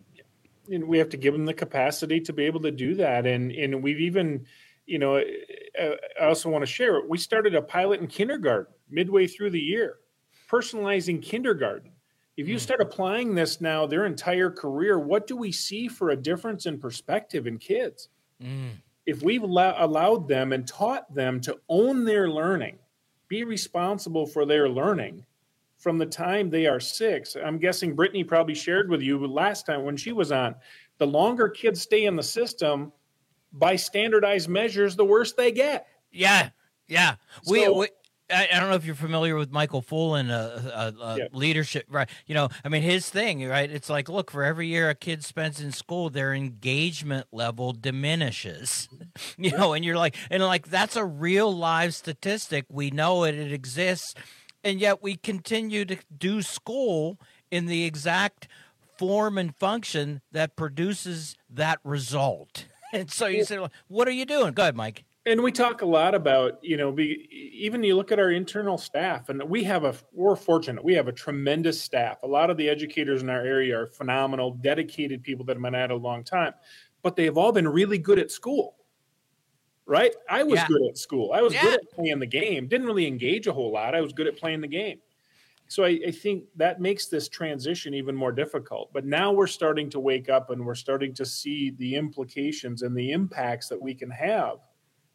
And we have to give them the capacity to be able to do that. And and we've even, you know, I also want to share, we started a pilot in kindergarten midway through the year, personalizing kindergarten. If you start applying this now their entire career, what do we see for a difference in perspective in kids? Mm. If we've allow- allowed them and taught them to own their learning, be responsible for their learning from the time they are six. I'm guessing Brittany probably shared with you last time when she was on, the longer kids stay in the system by standardized measures, the worse they get. Yeah, yeah. So, we, we I, I don't know if you're familiar with Michael Fullen, uh, uh, uh, yeah. leadership, right? You know, I mean, his thing, right? It's like, look, for every year a kid spends in school, their engagement level diminishes, you know, and you're like, and like, that's a real live statistic. We know it, it exists. And yet we continue to do school in the exact form and function that produces that result. And so you say, well, what are you doing? Go ahead, Mike. And we talk a lot about, you know, be, even you look at our internal staff, and we have a, we're fortunate. We have a tremendous staff. A lot of the educators in our area are phenomenal, dedicated people that have been at it a long time, but they've all been really good at school, right? I was yeah. good at school. I was yeah. good at playing the game. Didn't really engage a whole lot. I was good at playing the game. So I, I think that makes this transition even more difficult. But now we're starting to wake up and we're starting to see the implications and the impacts that we can have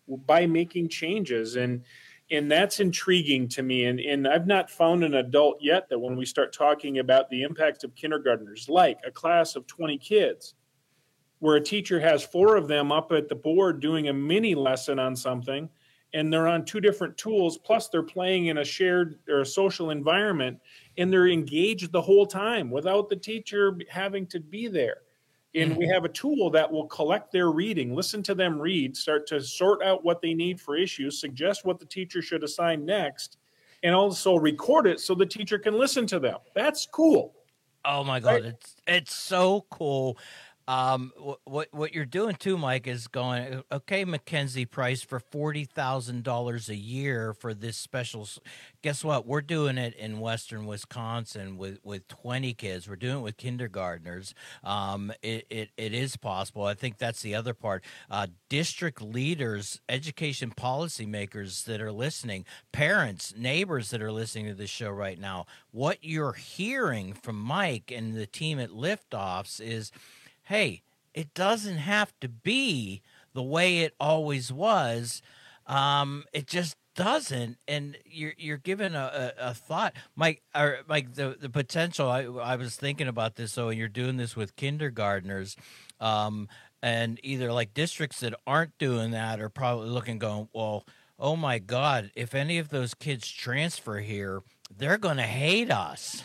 by making changes. And and that's intriguing to me. And, and I've not found an adult yet that when we start talking about the impact of kindergartners, like a class of twenty kids, where a teacher has four of them up at the board doing a mini lesson on something, and they're on two different tools, plus they're playing in a shared or a social environment, and they're engaged the whole time without the teacher having to be there. And mm-hmm. we have a tool that will collect their reading, listen to them read, start to sort out what they need for issues, suggest what the teacher should assign next, and also record it so the teacher can listen to them. That's cool. Oh my God, right? it's it's so cool. Um, what what you're doing too, Mike, is going, okay, Mackenzie Price for forty thousand dollars a year for this special. Guess what? We're doing it in Western Wisconsin with, with twenty kids. We're doing it with kindergartners. Um, it, it, it is possible. I think that's the other part. Uh, district leaders, education policymakers that are listening, parents, neighbors that are listening to this show right now, what you're hearing from Mike and the team at Liftoffs is, hey, it doesn't have to be the way it always was. Um, it just doesn't. And you're you're given a, a, a thought, Mike. Or Mike, the the potential. I I was thinking about this. So you're doing this with kindergartners, um, and either like districts that aren't doing that are probably looking, going, well, oh my God, if any of those kids transfer here, they're going to hate us.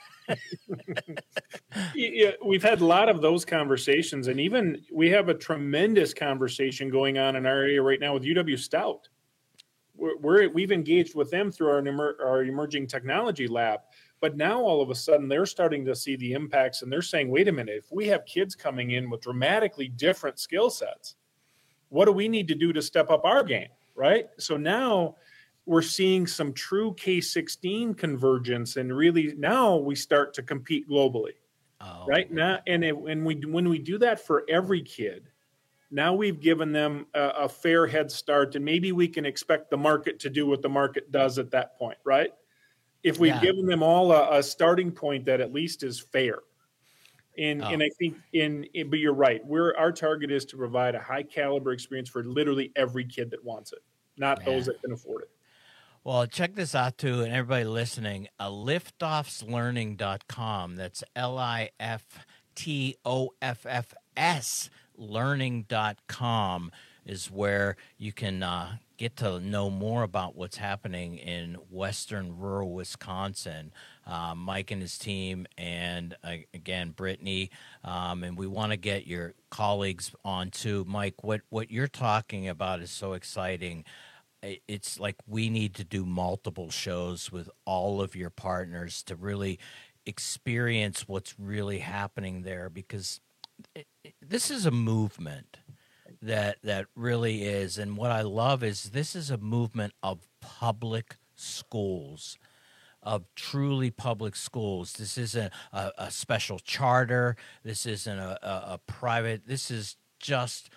Yeah, we've had a lot of those conversations, and even we have a tremendous conversation going on in our area right now with U W Stout. We're, we're we've engaged with them through our emer, our emerging technology lab, but now all of a sudden they're starting to see the impacts, and they're saying, "Wait a minute! If we have kids coming in with dramatically different skill sets, what do we need to do to step up our game?" Right? So now we're seeing some true K sixteen convergence, and really now we start to compete globally. Oh. Right now, and it, and we when we do that for every kid, now we've given them a, a fair head start, and maybe we can expect the market to do what the market does at that point, right? If we've yeah. given them all a, a starting point that at least is fair. And oh. and I think in, in but you're right, we're our target is to provide a high caliber experience for literally every kid that wants it, not yeah. those that can afford it. Well, check this out, too, and everybody listening, uh, liftoffs learning dot com. That's L I F T O F F S learning dot com is where you can uh, get to know more about what's happening in western rural Wisconsin. Uh, Mike and his team, and, uh, again, Brittany, um, and we want to get your colleagues on, too. Mike, what, what you're talking about is so exciting. It's like we need to do multiple shows with all of your partners to really experience what's really happening there, because it, it, this is a movement that that really is. And what I love is this is a movement of public schools, of truly public schools. This isn't a, a special charter. This isn't a, a, a private. This is just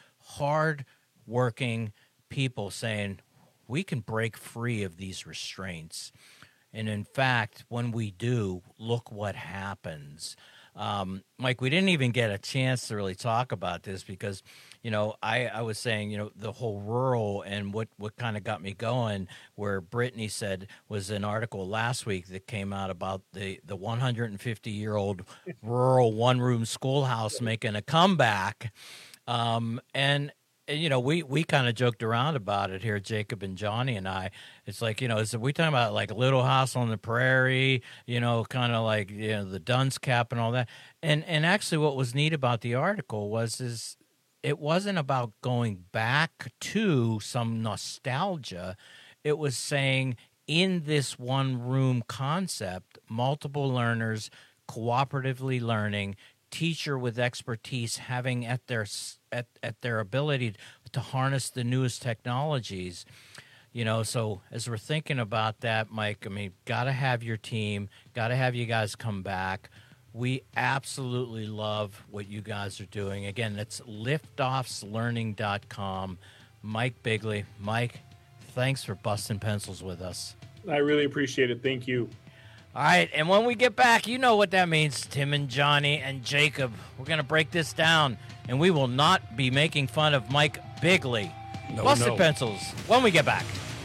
hard-working people saying, we can break free of these restraints. And in fact, when we do, look what happens. Um, Mike, we didn't even get a chance to really talk about this because, you know, I, I was saying, you know, the whole rural, and what, what kind of got me going, where Brittany said was an article last week that came out about the, the one hundred fifty-year-old rural one-room schoolhouse making a comeback. Um, and You know, we, we kind of joked around about it here, Jacob and Johnny and I. It's like, you know, is we talking about like Little House on the Prairie, you know, kind of like, you know, the Duns Cap and all that. And and actually what was neat about the article was is it wasn't about going back to some nostalgia. It was saying in this one room concept, multiple learners cooperatively learning, teacher with expertise having at their at, at their ability to harness the newest technologies. You know, so as we're thinking about that, Mike, I mean, got to have your team, got to have you guys come back. We absolutely love what you guys are doing. Again, that's liftoffs learning dot com. Mike Bigley. Mike, thanks for busting pencils with us. I really appreciate it. Thank you. All right, and when we get back, you know what that means. Tim and Johnny and Jacob, we're going to break this down, and we will not be making fun of Mike Bigley. No, Busted no. Pencils, when we get back.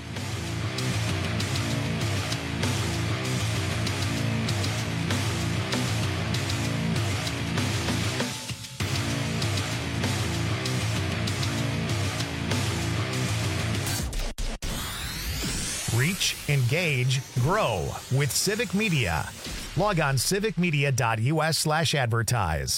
Reach, engage, grow with Civic Media. Log on civicmedia.us slash advertise.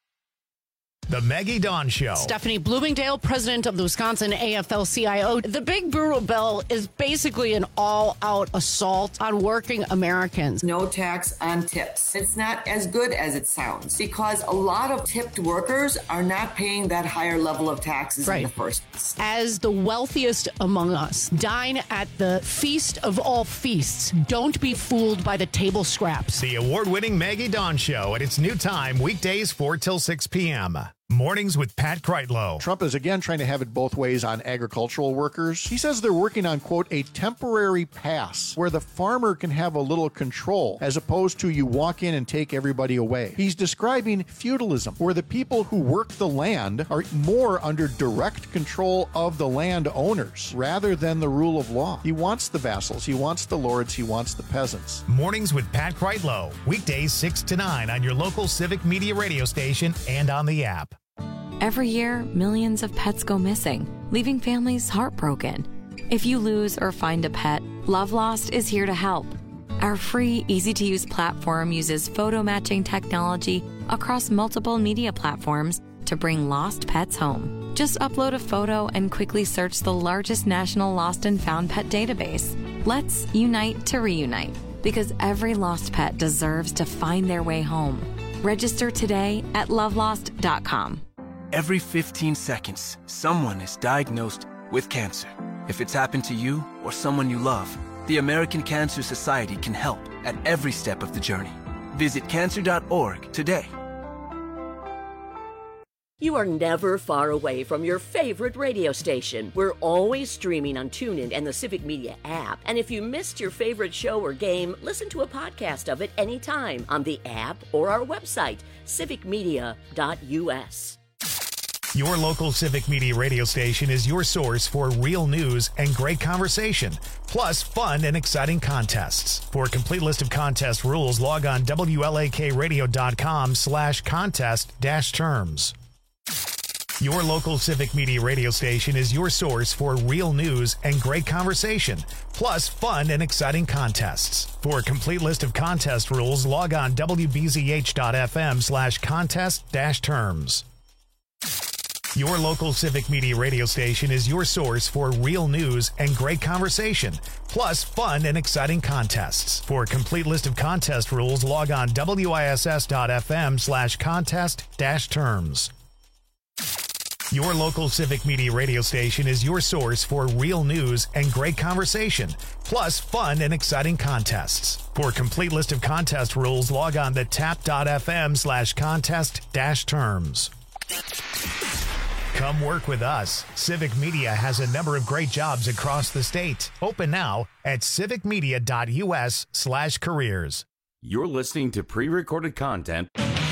The Maggie Dawn Show. Stephanie Bloomingdale, president of the Wisconsin A F L C I O. The Big Brutal Bill is basically an all-out assault on working Americans. No tax on tips. It's not as good as it sounds because a lot of tipped workers are not paying that higher level of taxes Right. in the first place. As the wealthiest among us, dine at the feast of all feasts. Don't be fooled by the table scraps. The award-winning Maggie Dawn Show at its new time, weekdays four till six p.m. Mornings with Pat Kreitlow. Trump is again trying to have it both ways on agricultural workers. He says they're working on, quote, a temporary pass where the farmer can have a little control as opposed to you walk in and take everybody away. He's describing feudalism, where the people who work the land are more under direct control of the land owners rather than the rule of law. He wants the vassals, he wants the lords, he wants the peasants. Mornings with Pat Kreitlow. Weekdays six to nine on your local Civic Media radio station and on the app. Every year, millions of pets go missing, leaving families heartbroken. If you lose or find a pet, Love Lost is here to help. Our free, easy-to-use platform uses photo matching technology across multiple media platforms to bring lost pets home. Just upload a photo and quickly search the largest national lost and found pet database. Let's unite to reunite, because every lost pet deserves to find their way home. Register today at love lost dot com. Every fifteen seconds, someone is diagnosed with cancer. If it's happened to you or someone you love, the American Cancer Society can help at every step of the journey. Visit cancer dot org today. You are never far away from your favorite radio station. We're always streaming on TuneIn and the Civic Media app. And if you missed your favorite show or game, listen to a podcast of it anytime on the app or our website, civic media dot u s. Your local Civic Media radio station is your source for real news and great conversation, plus fun and exciting contests. For a complete list of contest rules, log on W L A K radio dot com slash contest dash terms. Your local Civic Media radio station is your source for real news and great conversation, plus fun and exciting contests. For a complete list of contest rules, log on W B Z H dot F M slash contest dash terms. Your local Civic Media radio station is your source for real news and great conversation, plus fun and exciting contests. For a complete list of contest rules, log on W I S S dot F M slash contest dash terms. Your local Civic Media radio station is your source for real news and great conversation, plus fun and exciting contests. For a complete list of contest rules, log on to tap dot F M slash contest dash terms. Come work with us. Civic Media has a number of great jobs across the state. Open now at civic media dot u s slash careers. You're listening to pre-recorded content.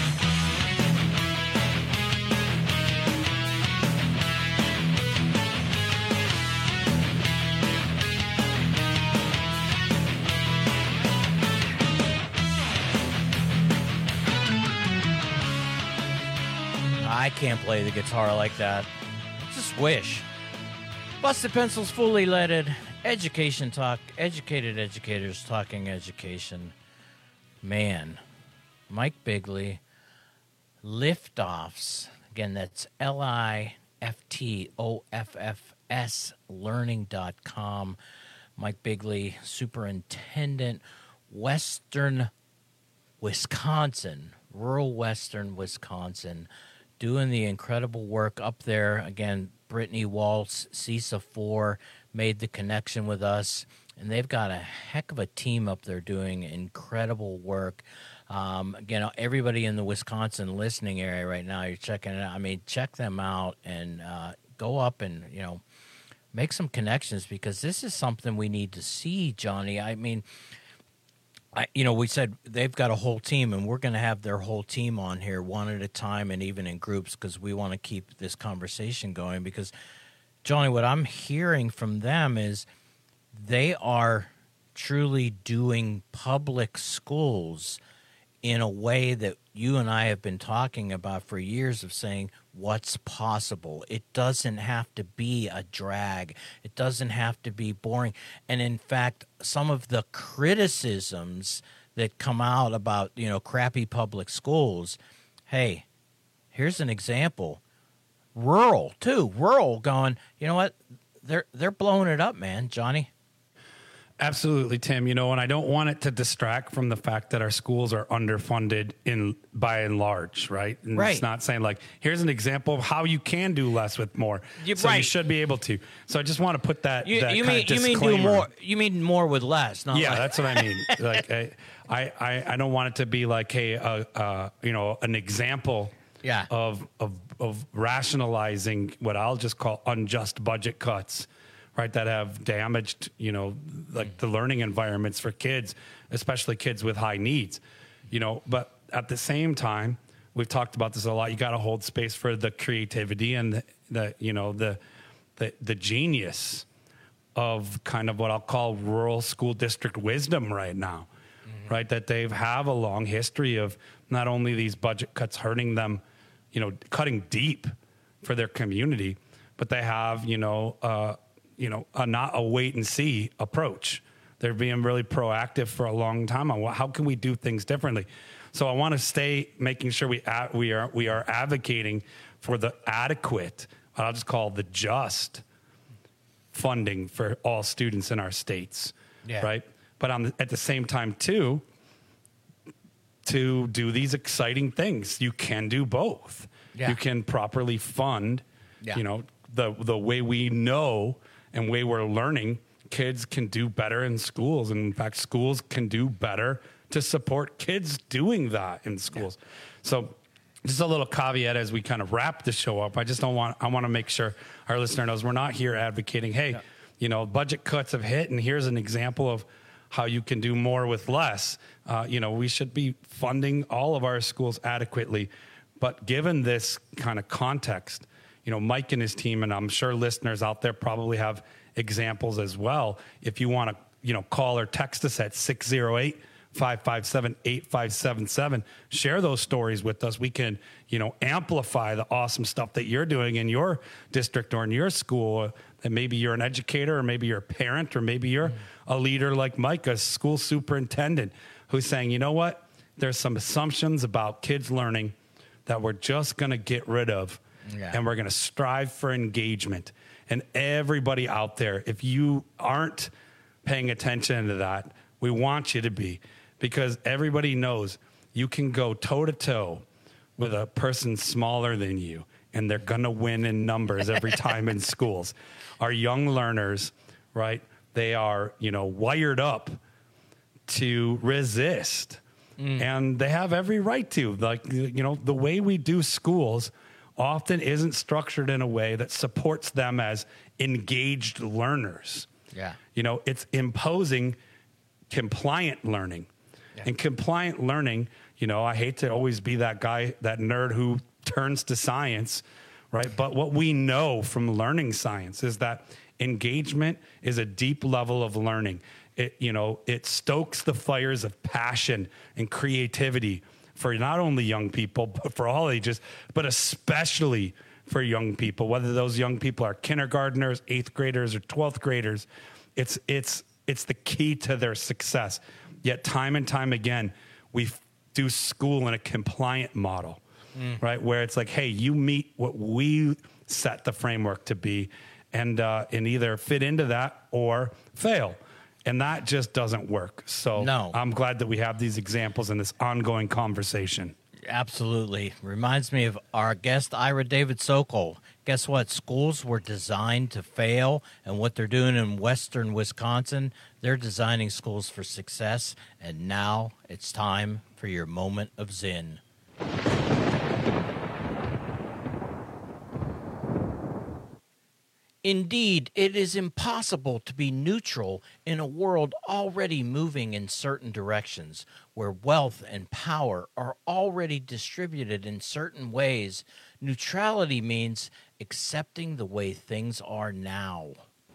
I can't play the guitar like that. Just wish. Busted Pencils, fully leaded. Education talk. Educated educators talking education. Man. Mike Bigley. Liftoffs. Again, that's L I F T O F F S learning dot com. Mike Bigley, superintendent, Western Wisconsin, rural Western Wisconsin, doing the incredible work up there. Again, Brittany Waltz, C I S A four, made the connection with us, and they've got a heck of a team up there doing incredible work. Um, again, everybody in the Wisconsin listening area right now, you're checking it out. I mean, check them out and uh, go up and, you know, make some connections, because this is something we need to see, Johnny. I mean, I, you know, we said they've got a whole team, and we're going to have their whole team on here one at a time and even in groups, because we want to keep this conversation going, because Johnny, what I'm hearing from them is they are truly doing public schools in a way that you and I have been talking about for years, of saying what's possible. It doesn't have to be a drag. It doesn't have to be boring. And in fact, some of the criticisms that come out about, you know, crappy public schools, hey, here's an example. Rural, too. Rural going, you know what? They're they're blowing it up, man, Johnny. Absolutely, Tim. You know, and I don't want it to distract from the fact that our schools are underfunded in by and large, right? And Right. It's not saying like, here's an example of how you can do less with more. You're so you right. should be able to. So I just want to put that. You, that you kind mean of you mean do disclaimer. more? You mean more with less? Not Yeah, like, that's what I mean. Like, I, I, I, I don't want it to be like, hey, uh, uh, you know, an example. Yeah. Of of of rationalizing what I'll just call unjust budget cuts, right? That have damaged, you know, like the learning environments for kids, especially kids with high needs, you know. But at the same time, we've talked about this a lot. You got to hold space for the creativity and the, the you know, the the the genius of kind of what I'll call rural school district wisdom right now, mm-hmm. right? That they have a long history of not only these budget cuts hurting them, you know, cutting deep for their community, but they have, you know, uh, you know, a not a wait and see approach. They're being really proactive for a long time on what, how can we do things differently. So I want to stay making sure we ad, we are we are advocating for the adequate, what I'll just call the just funding for all students in our states, Yeah. right? But on the, at the same time too, to do these exciting things, you can do both. Yeah. You can properly fund, Yeah. you know, the the way we know and way we're learning, kids can do better in schools. And in fact, schools can do better to support kids doing that in schools. Yeah. So just a little caveat as we kind of wrap the show up. I just don't want, I want to make sure our listener knows we're not here advocating, hey, yeah. you know, budget cuts have hit and here's an example of how you can do more with less. Uh, you know, we should be funding all of our schools adequately. But given this kind of context, you know, Mike and his team, and I'm sure listeners out there probably have examples as well. If you want to, you know, call or text us at six oh eight, five five seven, eight five seven seven, share those stories with us. We can, you know, amplify the awesome stuff that you're doing in your district or in your school. And maybe you're an educator, or maybe you're a parent, or maybe you're a leader like Mike, a school superintendent, who's saying, you know what, there's some assumptions about kids learning that we're just going to get rid of. Yeah. And we're going to strive for engagement. And everybody out there, if you aren't paying attention to that, we want you to be, because everybody knows you can go toe to toe with a person smaller than you, and they're going to win in numbers every time in schools. Our young learners, right, they are, you know, wired up to resist. Mm. And they have every right to. Like, you know, the way we do schools often isn't structured in a way that supports them as engaged learners. Yeah. You know, it's imposing compliant learning. Yeah. And compliant learning, you know, I hate to always be that guy, that nerd who turns to science, right? But what we know from learning science is that engagement is a deep level of learning. It, you know, it stokes the fires of passion and creativity for not only young people, but for all ages, but especially for young people, whether those young people are kindergartners, eighth graders, or twelfth graders. It's, it's, it's the key to their success. Yet time and time again, we f- do school in a compliant model, mm. right? Where it's like, hey, you meet what we set the framework to be, and, uh, and either fit into that or fail. And that just doesn't work. So no. I'm glad that we have these examples in this ongoing conversation. Absolutely. Reminds me of our guest, Ira David Sokol. Guess what? Schools were designed to fail, and what they're doing in western Wisconsin, they're designing schools for success. And now it's time for your moment of Zen. Indeed, it is impossible to be neutral in a world already moving in certain directions, where wealth and power are already distributed in certain ways. Neutrality means accepting the way things are now.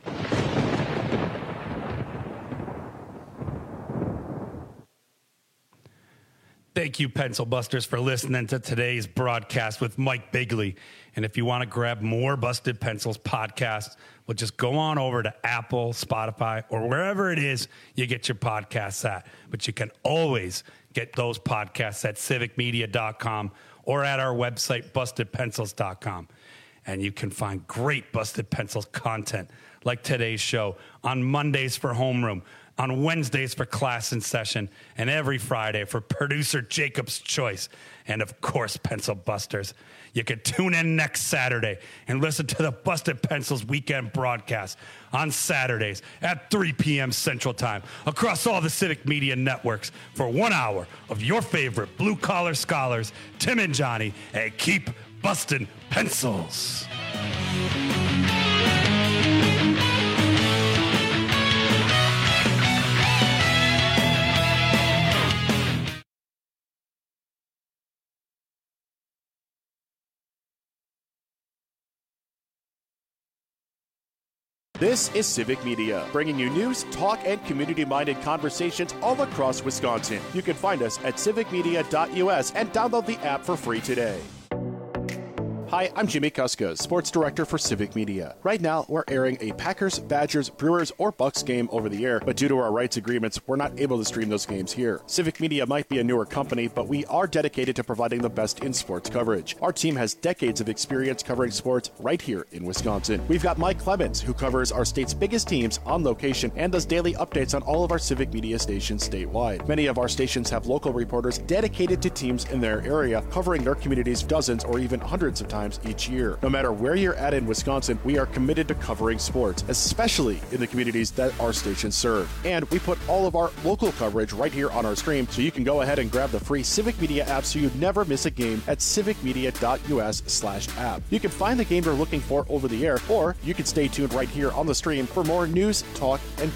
Thank you, Pencil Busters, for listening to today's broadcast with Mike Bigley. And if you want to grab more Busted Pencils podcasts, well, just go on over to Apple, Spotify, or wherever it is you get your podcasts at. But you can always get those podcasts at civic media dot com or at our website, busted pencils dot com. And you can find great Busted Pencils content like today's show on Mondays for Homeroom, on Wednesdays for Class in Session, and every Friday for Producer Jacob's Choice. And of course, Pencil Busters. You can tune in next Saturday and listen to the Busted Pencils weekend broadcast on Saturdays at three p.m. Central Time across all the Civic Media networks for one hour of your favorite blue-collar scholars, Tim and Johnny, and keep busting pencils. This is Civic Media, bringing you news, talk, and community-minded conversations all across Wisconsin. You can find us at civic media dot u s and download the app for free today. Hi, I'm Jimmy Kuska, Sports Director for Civic Media. Right now, we're airing a Packers, Badgers, Brewers, or Bucks game over the air, but due to our rights agreements, we're not able to stream those games here. Civic Media might be a newer company, but we are dedicated to providing the best in sports coverage. Our team has decades of experience covering sports right here in Wisconsin. We've got Mike Clemens, who covers our state's biggest teams on location and does daily updates on all of our Civic Media stations statewide. Many of our stations have local reporters dedicated to teams in their area, covering their communities dozens or even hundreds of times each year. No matter where you're at in Wisconsin, we are committed to covering sports, especially in the communities that our stations serve. And we put all of our local coverage right here on our stream, so you can go ahead and grab the free Civic Media app so you never miss a game at civic media dot u s slash app. You can find the game you're looking for over the air, or you can stay tuned right here on the stream for more news, talk, and